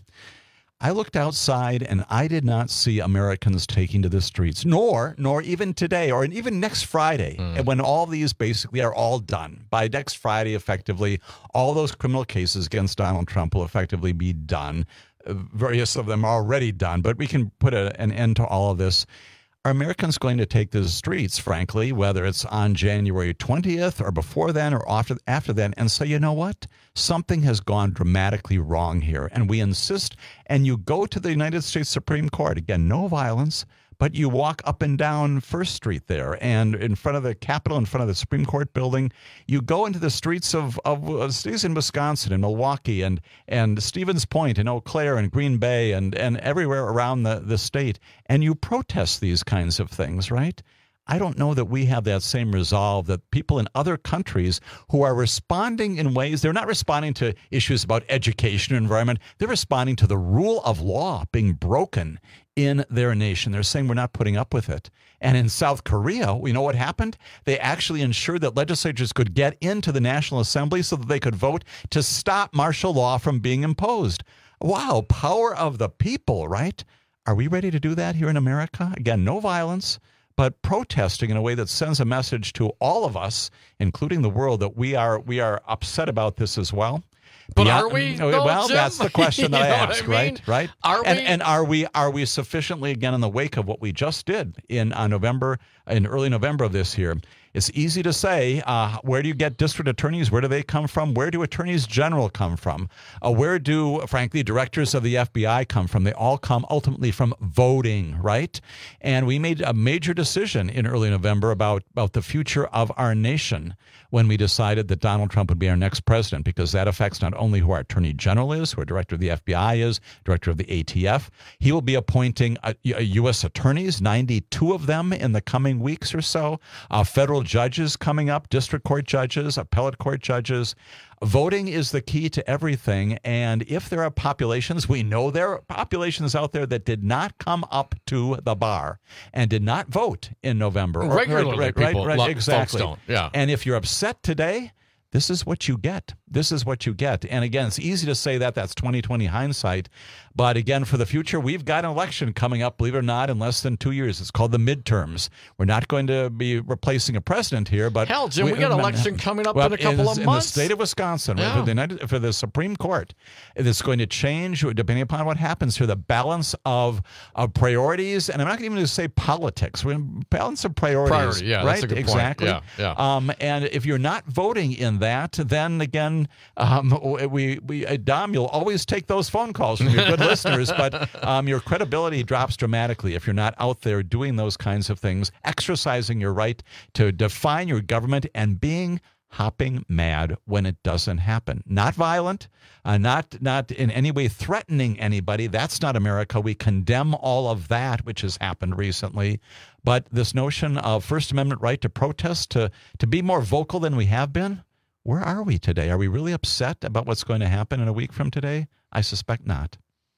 I looked outside and I did not see Americans taking to the streets, nor, nor even today or even next Friday, mm. when all these basically are all done. By next Friday, effectively, all those criminal cases against Donald Trump will effectively be done. Uh, various of them are already done, but we can put a, an end to all of this. Are Americans going to take to the streets, frankly, whether it's on January twentieth or before then or after, after then, and say, you know what? Something has gone dramatically wrong here. And we insist, and you go to the United States Supreme Court. Again, no violence, but you walk up and down First Street there, and in front of the Capitol, in front of the Supreme Court building, you go into the streets of, of uh, cities in Wisconsin and Milwaukee and, and Stevens Point and Eau Claire and Green Bay and, and everywhere around the, the state, and you protest these kinds of things, right? I don't know that we have that same resolve that people in other countries who are responding in ways, they're not responding to issues about education or environment. They're responding to the rule of law being broken in their nation. They're saying we're not putting up with it. And in South Korea, we know what happened. They actually ensured that legislatures could get into the National Assembly so that they could vote to stop martial law from being imposed. Wow, power of the people, right? Are we ready to do that here in America? Again, no violence, but protesting in a way that sends a message to all of us, including the world, that we are we are upset about this as well. But Beyond, are we? Well, though, Jim? that's the question that I You know ask, I mean? right? Right. Are and, we? And are we? Are we sufficiently again in the wake of what we just did in uh, November, in early November of this year? It's easy to say, uh, where do you get district attorneys? Where do they come from? Where do attorneys general come from? Uh, where do, frankly, directors of the F B I come from? They all come ultimately from voting, right? And we made a major decision in early November about, about the future of our nation when we decided that Donald Trump would be our next president, because that affects not only who our attorney general is, who our director of the F B I is, director of the A T F. He will be appointing a, a U S attorneys, ninety-two of them in the coming weeks or so, uh, federal judges coming up, district court judges, appellate court judges. Voting is the key to everything. And if there are populations, we know there are populations out there that did not come up to the bar and did not vote in November. Or, Regularly, right, right, people, right, lo- exactly. folks don't. Yeah. And if you're upset today, this is what you get. This is what you get. And again, it's easy to say that. That's twenty twenty hindsight. But again, for the future, we've got an election coming up, believe it or not, in less than two years. It's called the midterms. We're not going to be replacing a president here, but hell, Jim, we, we got an election coming up well, in a couple in, of in months. In the state of Wisconsin, yeah. right, for, the United, for the Supreme Court. It's going to change depending upon what happens here. The balance of, of priorities, and I'm not even going to say politics. We're going to balance of priorities. Priority, yeah, right? that's a good exactly. point. Yeah, yeah. Um, and if you're not voting in that, then again, um, we we uh, Dom, you'll always take those phone calls from your good listeners, but um, your credibility drops dramatically if you're not out there doing those kinds of things, exercising your right to define your government and being hopping mad when it doesn't happen. Not violent, uh, not not in any way threatening anybody. That's not America. We condemn all of that, which has happened recently. But this notion of First Amendment right to protest, to to be more vocal than we have been, where are we today? Are we really upset about what's going to happen in a week from today? I suspect not.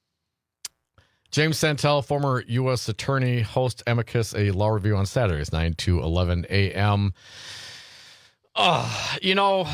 James Santel, former U S attorney, host Amicus, a law review on Saturdays, nine to eleven a.m. Uh, you know,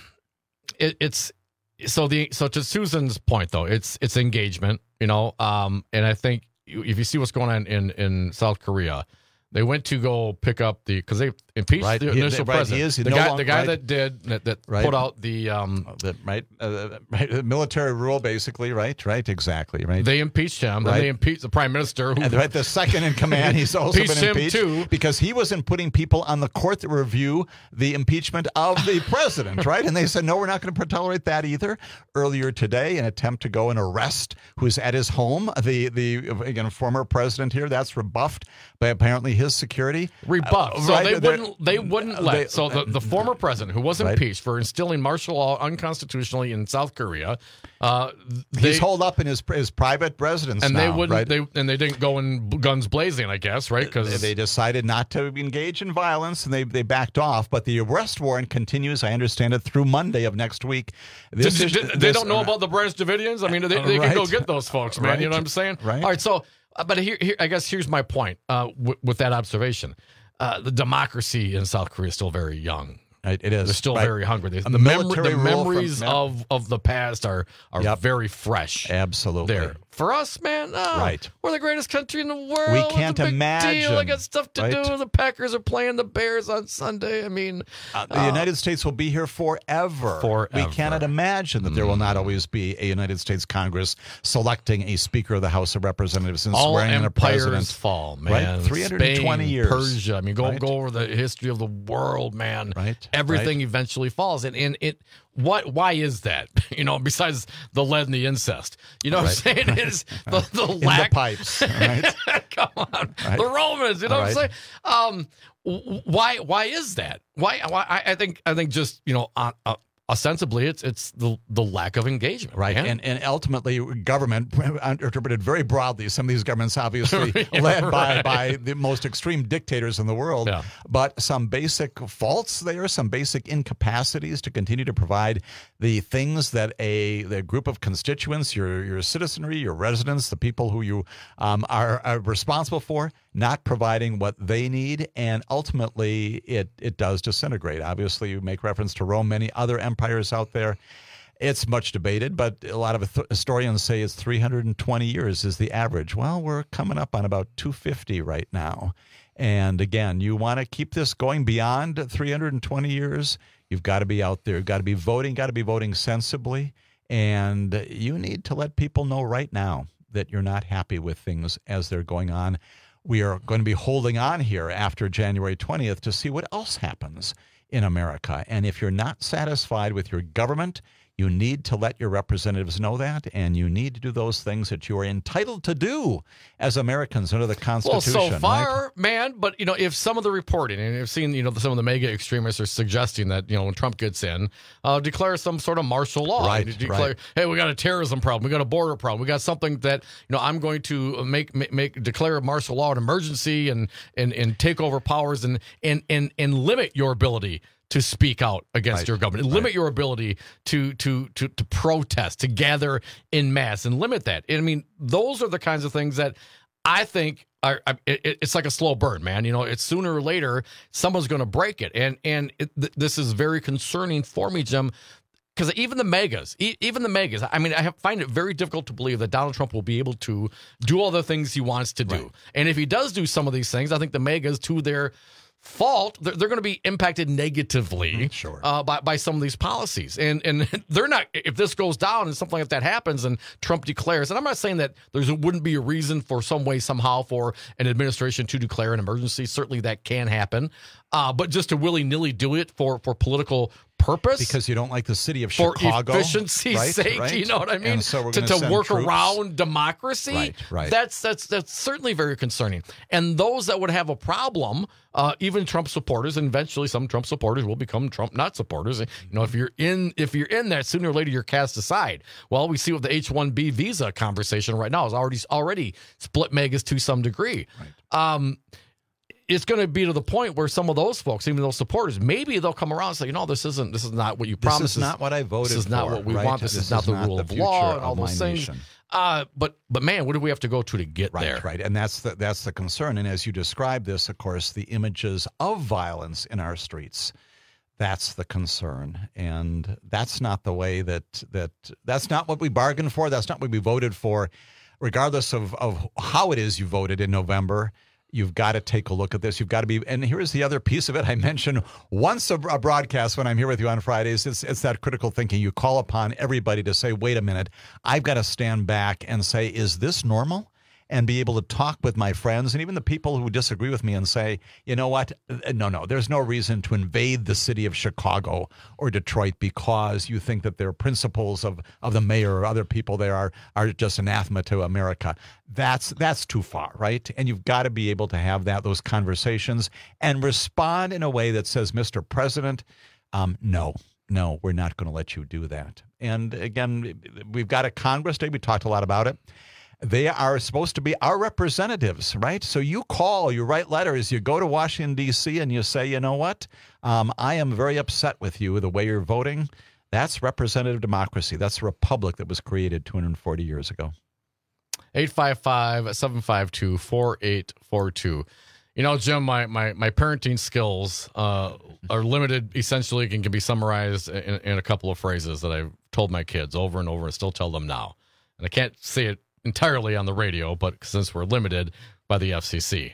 it, it's so the so to Susan's point though, it's it's engagement, you know, um, and I think if you see what's going on in, in South Korea, they went to go pick up the because they impeached right. the he, initial right. president. He is, he the no guy, longer, the guy right. that did that, that right. put out the um, the right, uh, right the military rule, basically, right, right, exactly, right. They impeached him. Right. Then they impeached the prime minister. Who, and right, the second in command, he's also impeached been impeached him too because he wasn't putting people on the court that review the impeachment of the president, right? And they said no, we're not going to tolerate that either. Earlier today, an attempt to go and arrest who's at his home, the the again former president here, that's rebuffed by apparently his security. Rebuffed. Uh, so right, they wouldn't they wouldn't let they, so the, the former president who was right. impeached for instilling martial law unconstitutionally in South Korea, uh, they, he's holed up in his his private residence, and now, they wouldn't right? they and they didn't go in guns blazing, I guess, right? Because they decided not to engage in violence and they they backed off. But the arrest warrant continues. I understand it through Monday of next week. This did, is, did, this, they don't know about the Branch Davidians. I mean, they, they right. can go get those folks, man. Right. You know what I'm saying? Right. All right. So, uh, but here, here, I guess here's my point uh, w- with that observation. Uh, the democracy in South Korea is still very young. It is. They're still right. very hungry. They, And the the mem- military the rule memories from- yeah. of, of the past are are Yep. very fresh. Absolutely. There. For us, man, oh, Right. we're the greatest country in the world. We It's a can't big imagine, deal. I got stuff to right? do. The Packers are playing the Bears on Sunday. I mean, Uh, the uh, United States will be here forever. Forever. We cannot imagine that there will not always be a United States Congress selecting a Speaker of the House of Representatives and all swearing in a empires president. fall, man. Right? three hundred twenty Spain, years. Persia. I mean, go Right. go over the history of the world, man. Right. Everything Right. eventually falls, and and it. What? Why is that? You know, besides the lead and the incest. You know what I'm Right. saying? Is the, the In lack the pipes. Right? Come on, Right. the Romans. You know All what I'm right. saying? Um, w- why? Why is that? Why? why I, I think. I think just you know, uh, uh, ostensibly, it's it's the the lack of engagement, Right, man. and and ultimately, government interpreted very broadly. Some of these governments, obviously, Yeah, led by, right. by the most extreme dictators in the world, Yeah. but some basic faults there, some basic incapacities to continue to provide the things that a the group of constituents, your your citizenry, your residents, the people who you um, are, are responsible for, not providing what they need, and ultimately, it it does disintegrate. Obviously, you make reference to Rome, many other empires out there. It's much debated, but a lot of historians say it's three hundred twenty years is the average. Well, we're coming up on about two hundred fifty right now. And again, you want to keep this going beyond three hundred twenty years, you've got to be out there. You've got to be voting, got to be voting sensibly. And you need to let people know right now that you're not happy with things as they're going on. We are going to be holding on here after January twentieth to see what else happens in America. And if you're not satisfied with your government, you need to let your representatives know that, and you need to do those things that you are entitled to do as Americans under the Constitution. Well, so far, right? man, but, you know, if some of the reporting, and you've seen, you know, some of the mega extremists are suggesting that, you know, when Trump gets in, uh, declare some sort of martial law. Right, declare, right. hey, we got a terrorism problem. We got a border problem. We got something that, you know, I'm going to make, make, make declare martial law an emergency and, and, and take over powers and, and, and, and limit your ability to speak out against Right. your government, limit Right. your ability to, to to to protest, to gather in mass, and limit that. I mean, those are the kinds of things that I think are. It, it's like a slow burn, man. You know, it's sooner or later someone's going to break it, and and it, th- this is very concerning for me, Jim. Because even the megas, e- even the megas, I mean, I have, find it very difficult to believe that Donald Trump will be able to do all the things he wants to do. Right. And if he does do some of these things, I think the megas, to their fault, they're, they're going to be impacted negatively Sure. uh, by, by some of these policies. And and they're not, if this goes down and something like that happens and Trump declares, and I'm not saying that there wouldn't be a reason for some way, somehow, for an administration to declare an emergency. Certainly that can happen. Uh, but just to willy-nilly do it for, for political purpose. Because you don't like the city of for Chicago. For efficiency's right, sake, right? you know what I mean? And so we're to gonna to send work troops. around democracy. Right, right. That's, that's, that's certainly very concerning. And those that would have a problem, uh, even Trump supporters, and eventually some Trump supporters will become Trump not supporters. You know, if you're in if you're in that, sooner or later you're cast aside. Well, we see with the H one B visa conversation right now is already already split megas to some degree. Right. Um, it's going to be to the point where some of those folks, even those supporters, maybe they'll come around and say, you know, this isn't this is not what you promised. This is not what I voted for. This is not for, what we right? want. This, this is not is the not rule the of law and all of those things. Nation. Uh, but but man, what do we have to go to to get right, there? Right, and that's the that's the concern. And as you describe this, of course, the images of violence in our streets, that's the concern. And that's not the way that that that's not what we bargained for. That's not what we voted for. Regardless of, of how it is you voted in November, you've got to take a look at this. You've got to be, and here's the other piece of it. I mentioned once a, a broadcast when I'm here with you on Fridays, it's, it's that critical thinking. You call upon everybody to say, wait a minute, I've got to stand back and say, is this normal? And be able to talk with my friends and even the people who disagree with me and say, you know what? No, no, there's no reason to invade the city of Chicago or Detroit because you think that their principles of, of the mayor or other people there are, are just anathema to America. That's that's too far, right? And you've got to be able to have that those conversations and respond in a way that says, Mister President, um, no. No, we're not going to let you do that. And again, we've got a Congress Day. We talked a lot about it. They are supposed to be our representatives, right? So you call, you write letters, you go to Washington, D C, and you say, you know what? Um, I am very upset with you, the way you're voting. That's representative democracy. That's a republic that was created two hundred forty years ago. eight five five, seven five two, four eight four two. You know, Jim, my, my, my parenting skills uh, are limited, essentially, and can be summarized in, in a couple of phrases that I've told my kids over and over and still tell them now. And I can't say it entirely on the radio, but since we're limited by the F C C,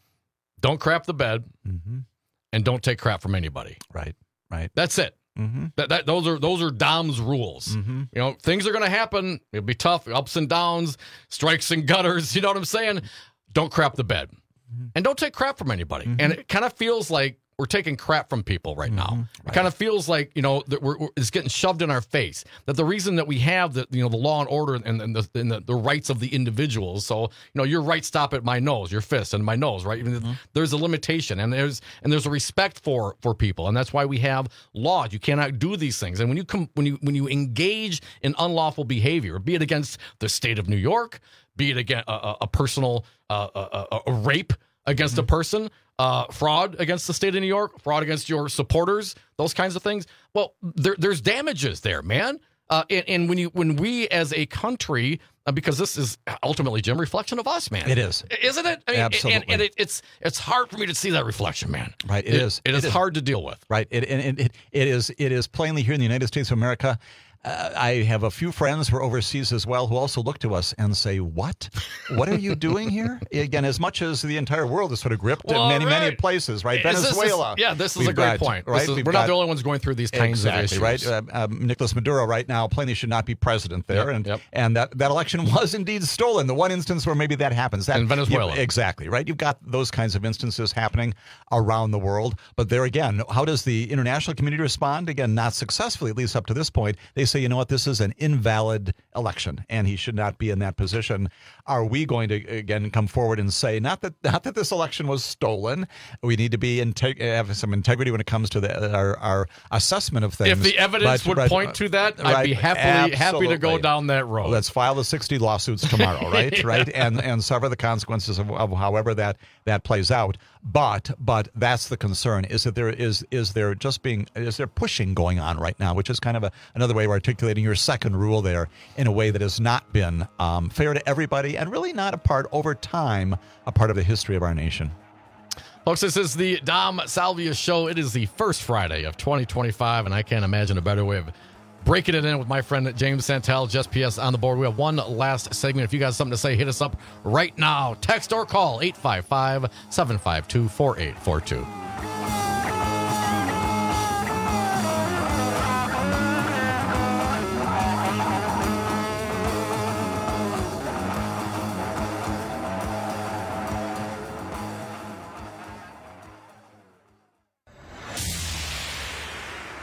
don't crap the bed, mm-hmm. and don't take crap from anybody. Right, right. That's it. Mm-hmm. That, that those are those are Dom's rules. Mm-hmm. You know, things are going to happen. It'll be tough, ups and downs, strikes and gutters. You know what I'm saying? Don't crap the bed, mm-hmm. and don't take crap from anybody. Mm-hmm. And it kind of feels like we're taking crap from people right now. Mm-hmm. Right. It kind of feels like, you know, that we're, we're, it's getting shoved in our face. That the reason that we have the, you know, the law and order and, and, the, and the, the rights of the individuals. So, you know, your rights stop at my nose, your fist and my nose, right? Mm-hmm. There's a limitation, and there's and there's a respect for for people, and that's why we have laws. You cannot do these things. And when you come when you when you engage in unlawful behavior, be it against the state of New York, be it against a, a, a personal uh, a, a rape against mm-hmm. a person. Uh, fraud against the state of New York, fraud against your supporters, those kinds of things. Well, there, there's damages there, man. Uh, and, and when you, when we as a country, uh, because this is ultimately, Jim, reflection of us, man. It is, isn't it? I mean, absolutely. And, and it, it's it's hard for me to see that reflection, man. Right. It, it is. It, it is, is hard to deal with. Right. It and it, it, it is. It is plainly here in the United States of America. Uh, I have a few friends who are overseas as well who also look to us and say, what? What are you doing here? Again, as much as the entire world is sort of gripped well, in many, right. many places, right? Is Venezuela. Is, yeah, this is a great got, point. Right? Is, we're got, not the only ones going through these kinds exactly, of issues. Right? Uh, um, Nicolas Maduro right now plainly should not be president there. Yep, and yep. and that, that election was indeed stolen. The one instance where maybe that happens. That, in Venezuela. You, exactly, right? You've got those kinds of instances happening around the world. But there again, how does the international community respond? Again, not successfully, at least up to this point. They say, you know what, this is an invalid election and he should not be in that position. Are we going to again come forward and say not that not that this election was stolen? We need to be integ- have some integrity when it comes to the, our, our assessment of things. If the evidence but, would right, point to that, right, I'd be happily happy to go down that road. Let's file the sixty lawsuits tomorrow, right? yeah. Right, and and suffer the consequences of, of however that that plays out. But but that's the concern: is that there is is there just being is there pushing going on right now, which is kind of a, another way of articulating your second rule there in a way that has not been um, fair to everybody and really not a part over time a part of the history of our nation. Folks, this is the Dom Salvia Show. It is the first Friday of twenty twenty-five, and I can't imagine a better way of breaking it in with my friend James Santel, Just P S on the board. We have one last segment. If you got something to say, hit us up right now. Text or call eight five five, seven five two, four eight four two.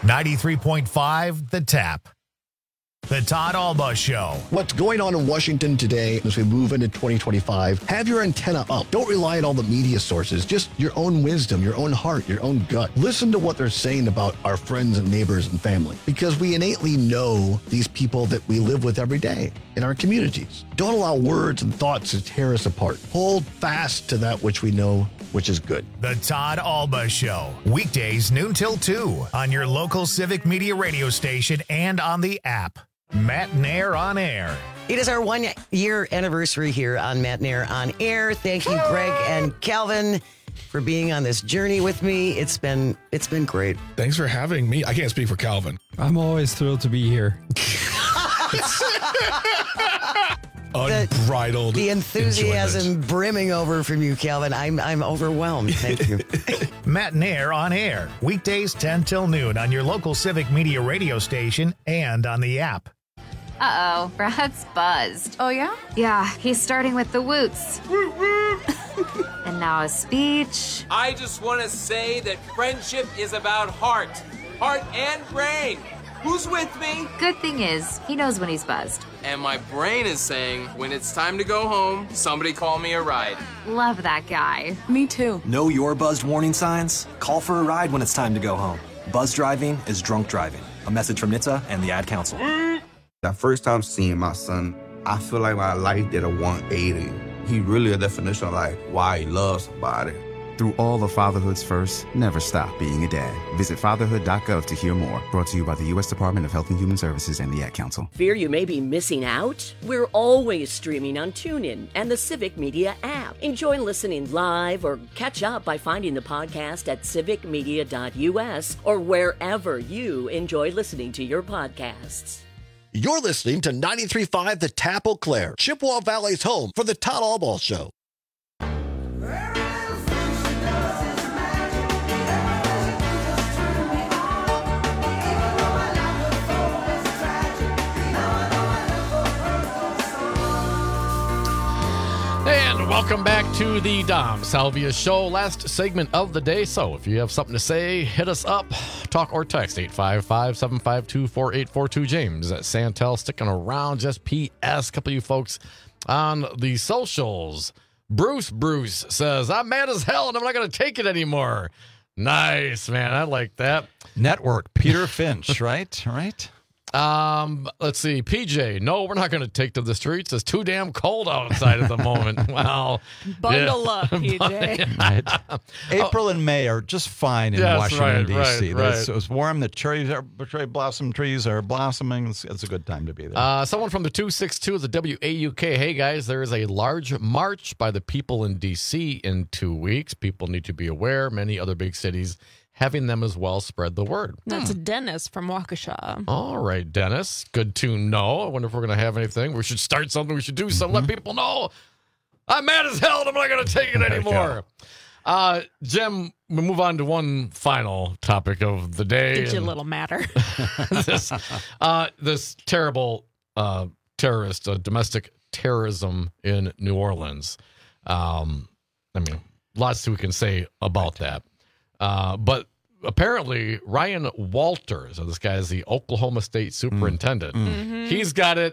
ninety-three point five The Tap. The Todd Alba Show. What's going on in Washington today as we move into twenty twenty-five? Have your antenna up. Don't rely on all the media sources. Just your own wisdom, your own heart, your own gut. Listen to what they're saying about our friends and neighbors and family, because we innately know these people that we live with every day in our communities. Don't allow words and thoughts to tear us apart. Hold fast to that which we know, which is good. The Todd Alba Show. Weekdays noon till two on your local Civic Media radio station and on the app. Matt Nair on Air. It is our one-year anniversary here on Matt Nair on Air. Thank you, Greg and Calvin, for being on this journey with me. It's been it's been great. Thanks for having me. I can't speak for Calvin. I'm always thrilled to be here. Unbridled The enthusiasm enjoyment. brimming over from you, Calvin. I'm I'm overwhelmed. Thank you. Matt Nair on Air. Weekdays ten till noon on your local Civic Media radio station and on the app. Uh-oh, Brad's buzzed. Oh, yeah? Yeah, he's starting with the woots. And now a speech. I just want to say that friendship is about heart. Heart and brain. Who's with me? Good thing is, he knows when he's buzzed. And my brain is saying, when it's time to go home, somebody call me a ride. Love that guy. Me too. Know your buzzed warning signs? Call for a ride when it's time to go home. Buzz driving is drunk driving. A message from N H T S A and the Ad Council. That first time seeing my son, I feel like my life did a one eighty. He really a definition of like why he loves somebody. Through all the fatherhood's first, never stop being a dad. Visit fatherhood dot gov to hear more. Brought to you by the U S Department of Health and Human Services and the Ad Council. Fear you may be missing out? We're always streaming on TuneIn and the Civic Media app. Enjoy listening live or catch up by finding the podcast at civic media dot U S or wherever you enjoy listening to your podcasts. You're listening to ninety-three point five The Tap Eau Claire, Chippewa Valley's home for the Todd Alba Show. And welcome back to the Dom Salvia Show, last segment of the day. So if you have something to say, hit us up, talk or text eight five five, seven five two, four eight four two. James at Santel sticking around. Just P S, a couple of you folks on the socials. Bruce Bruce says, I'm mad as hell and I'm not going to take it anymore. Nice, man. I like that. Network, Peter Finch, right? Right? Um, let's see. P J, no, we're not going to take to the streets. It's too damn cold outside at the moment. Wow. Bundle yeah. up, P J. Right. April and May are just fine in Yes, Washington, right, D C. right, It's, it's warm. The cherries are, cherry blossom trees are blossoming. It's, it's a good time to be there. Uh, someone from the two sixty-two of the W A U K. Hey, guys, there is a large march by the people in D C in two weeks. People need to be aware. Many other big cities having them as well spread the word. That's Dennis from Waukesha. All right, Dennis. Good to know. I wonder if we're going to have anything. We should start something. We should do something. Mm-hmm. Let people know. I'm mad as hell. I'm not going to take it anymore. Uh, Jim, we move on to one final topic of the day. Did you and little matter? this, uh, this terrible uh, terrorist, uh, domestic terrorism in New Orleans. Um, I mean, lots we can say about that. Uh, but apparently, Ryan Walters, so this guy is the Oklahoma State superintendent, Mm. Mm-hmm. he's got it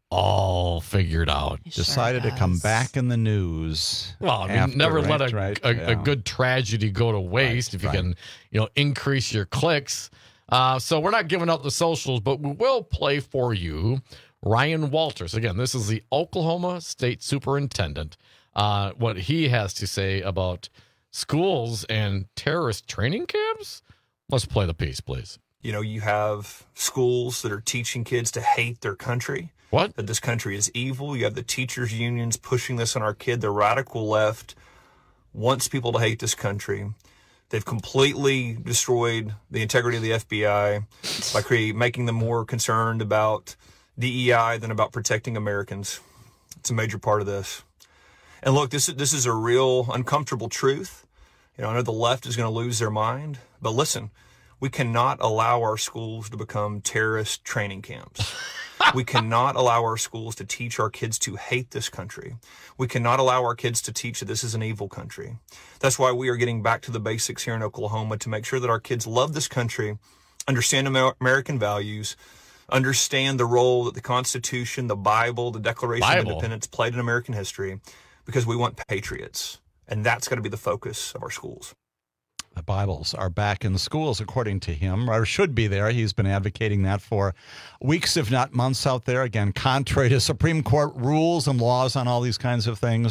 all figured out. He sure Decided to come does. back in the news. Well, I mean, after, never right, let a, right, a, yeah. a good tragedy go to waste Right, if you right. can, you know, increase your clicks. Uh, so we're not giving up the socials, but we will play for you Ryan Walters. Again, this is the Oklahoma State superintendent. Uh, what he has to say about schools and terrorist training camps. Let's play the piece, please. You know, you have schools that are teaching kids to hate their country. What? That this country is evil. You have the teachers' unions pushing this on our kid. The radical left wants people to hate this country. They've completely destroyed the integrity of the F B I by create, making them more concerned about D E I than about protecting Americans. It's a major part of this. And look, this is, this is a real uncomfortable truth. You know, I know the left is going to lose their mind, but listen, we cannot allow our schools to become terrorist training camps. We cannot allow our schools to teach our kids to hate this country. We cannot allow our kids to teach that this is an evil country. That's why we are getting back to the basics here in Oklahoma to make sure that our kids love this country understand Amer- American values, understand the role that the Constitution, the Bible, the Declaration Bible. of Independence played in American history, because we want patriots. And that's got to be the focus of our schools. The Bibles are back in the schools, according to him, or should be there. He's been advocating that for weeks, if not months out there. Again, contrary to Supreme Court rules and laws on all these kinds of things.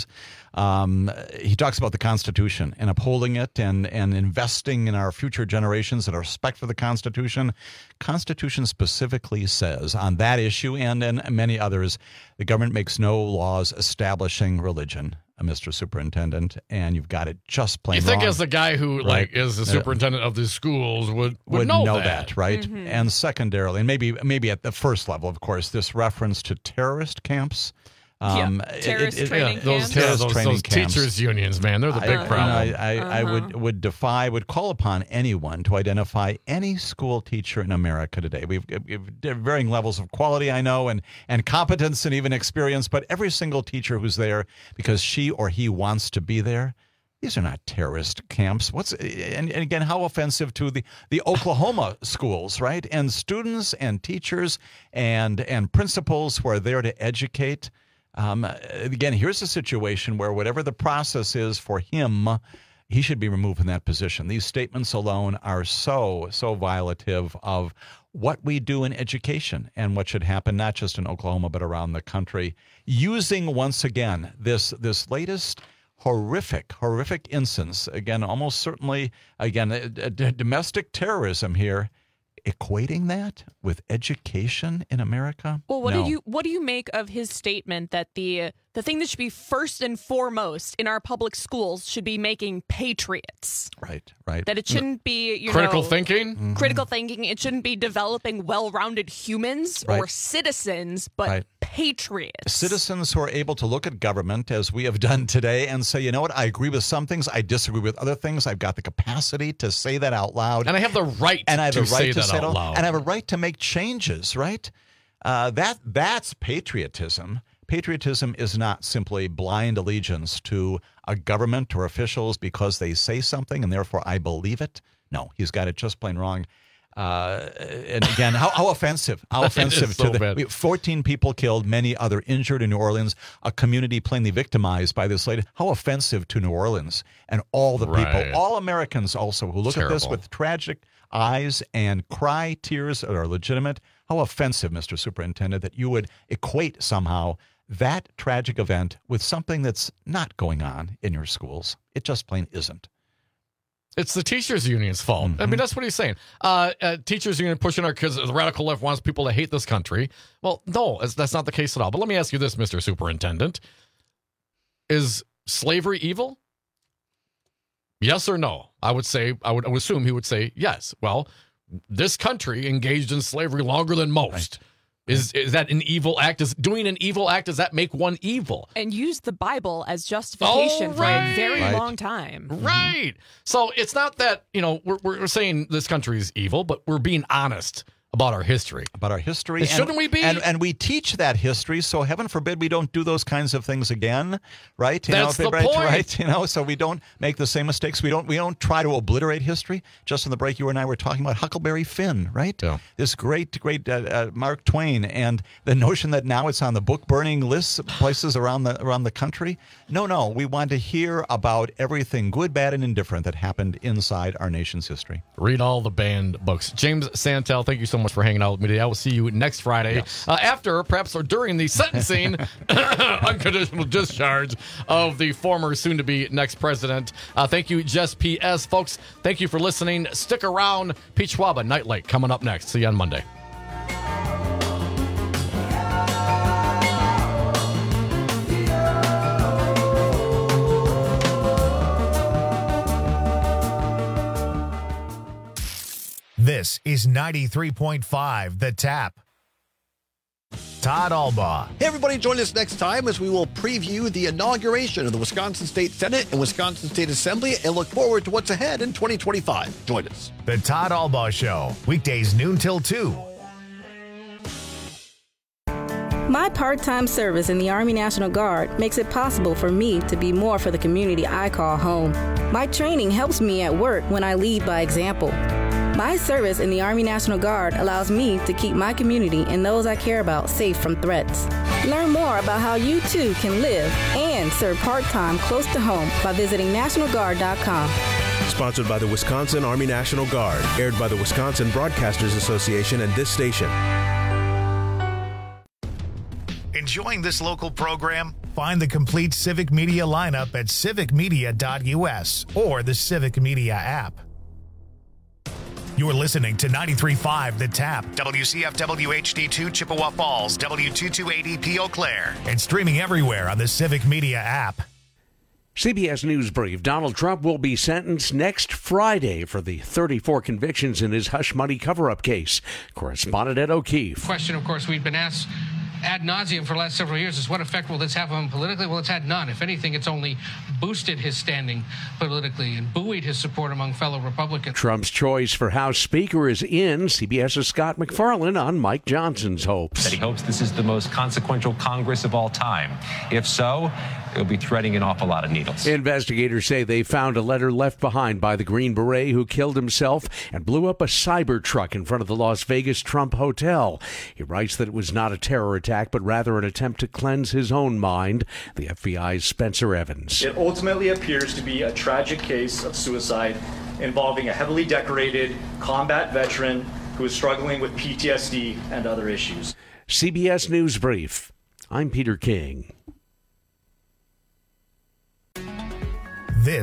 Um, he talks about the Constitution and upholding it and, and investing in our future generations and our respect for the Constitution. Constitution specifically says on that issue and, and many others, the government makes no laws establishing religion. Mister Superintendent, and you've got it just plain You think wrong. as the guy who Right. like is the superintendent of the schools would, would, would know, know that. that, right? Mhm. And secondarily, and maybe maybe at the first level, of course, this reference to terrorist camps. Um, Yeah, terrorist it- it- training yeah, Those, camps. yeah, terrorist those, training those camps. teachers unions, man, they're the big I, problem. I, I, I Uh-huh. would would defy, would call upon anyone to identify any school teacher in America today. We've, we've varying levels of quality, I know, and and competence and even experience, but every single teacher who's there because she or he wants to be there. These are not terrorist camps. What's and, and again, how offensive to the, the Oklahoma schools, right? And students and teachers and and principals who are there to educate. Um, again, here's a situation where whatever the process is for him, he should be removed from that position. These statements alone are so, so violative of what we do in education and what should happen, not just in Oklahoma, but around the country. Using, once again, this this latest horrific, horrific instance, again, almost certainly, again, uh, d- domestic terrorism here, equating that with education in America? Well, what No. do you what do you make of his statement that the the thing that should be first and foremost in our public schools should be making patriots? Right, right. That it shouldn't be you Critical know, thinking? Mm-hmm. Critical thinking. It shouldn't be developing well-rounded humans or Right. citizens, but Right. patriots. Citizens who are able to look at government, as we have done today, and say, you know what, I agree with some things, I disagree with other things. I've got the capacity to say that out loud. And I have the right and I have to the right say to that say it out out loud. And I have a right to make changes, right? Uh, that That's patriotism. Patriotism is not simply blind allegiance to a government or officials because they say something and therefore I believe it. No, he's got it just plain wrong. Uh, and again, how, how offensive! How It offensive is to so the bad. we- fourteen people killed, many other injured in New Orleans. A community plainly victimized by this lady. How offensive to New Orleans and all the Right. people, all Americans also who look at this Terrible. with tragic eyes and cry tears that are legitimate. How offensive, Mister Superintendent, that you would equate somehow that tragic event with something that's not going on in your schools. It just plain isn't. It's the teachers' union's fault. I mean, that's what he's saying. Uh, uh, teachers' union pushing our kids. The radical left wants people to hate this country. Well, no, that's, that's not the case at all. But let me ask you this, Mister Superintendent. Is slavery evil? Yes or no? I would say, I would, I would assume he would say yes. Well, this country engaged in slavery longer than most. Right. Is is that an evil act? Is doing an evil act, does that make one evil? And use the Bible as justification Oh, for right. a very Right. long time. Right. So it's not that, you know, we're, we're saying this country is evil, but we're being honest about our history. About our history. And shouldn't we be? And, and we teach that history, so heaven forbid we don't do those kinds of things again, right? You That's know, the right, point. Right, you know, so we don't make the same mistakes. We don't we don't try to obliterate history. Just in the break, you and I were talking about Huckleberry Finn, right? Yeah. This great, great uh, uh, Mark Twain, and the notion that now it's on the book burning lists places around the around the country. No, no, we want to hear about everything good, bad, and indifferent that happened inside our nation's history. Read all the banned books. James Santel, thank you so much for hanging out with me today. I will see you next Friday. Yes. Uh, after, perhaps, or during the sentencing, unconditional discharge of the former soon-to-be next president. Uh, thank you, Jess P S. Folks, thank you for listening. Stick around. Pete Schwaba, Nightlight, coming up next. See you on Monday. This is ninety-three point five The Tap. Todd Albaugh. Hey, everybody, join us next time as we will preview the inauguration of the Wisconsin State Senate and Wisconsin State Assembly and look forward to what's ahead in twenty twenty-five. Join us. The Todd Albaugh Show, weekdays noon till two. My part-time service in the Army National Guard makes it possible for me to be more for the community I call home. My training helps me at work when I lead by example. My service in the Army National Guard allows me to keep my community and those I care about safe from threats. Learn more about how you too can live and serve part-time close to home by visiting national guard dot com. Sponsored by the Wisconsin Army National Guard. Aired by the Wisconsin Broadcasters Association and this station. Enjoying this local program? Find the complete Civic Media lineup at civic media dot u s or the Civic Media app. You're listening to ninety-three point five The Tap, W C F W H D two Chippewa Falls, W two two eight E P Eau Claire, and streaming everywhere on the Civic Media app. C B S News Brief. Donald Trump will be sentenced next Friday for the thirty-four convictions in his hush money cover-up case. Correspondent Ed O'Keefe. Question, of course, we've been asked ad nauseum for the last several years is what effect will this have on him politically? Well, it's had none. If anything, it's only boosted his standing politically and buoyed his support among fellow Republicans. Trump's choice for House Speaker is in. CBS's Scott McFarlane on Mike Johnson's hopes. That he hopes this is the most consequential Congress of all time. If so, it'll be threading an awful lot of needles. Investigators say they found a letter left behind by the Green Beret who killed himself and blew up a cyber truck in front of the Las Vegas Trump Hotel. He writes that it was not a terror attack, but rather an attempt to cleanse his own mind. The F B I's Spencer Evans. It ultimately appears to be a tragic case of suicide involving a heavily decorated combat veteran who is struggling with P T S D and other issues. C B S News Brief. I'm Peter King.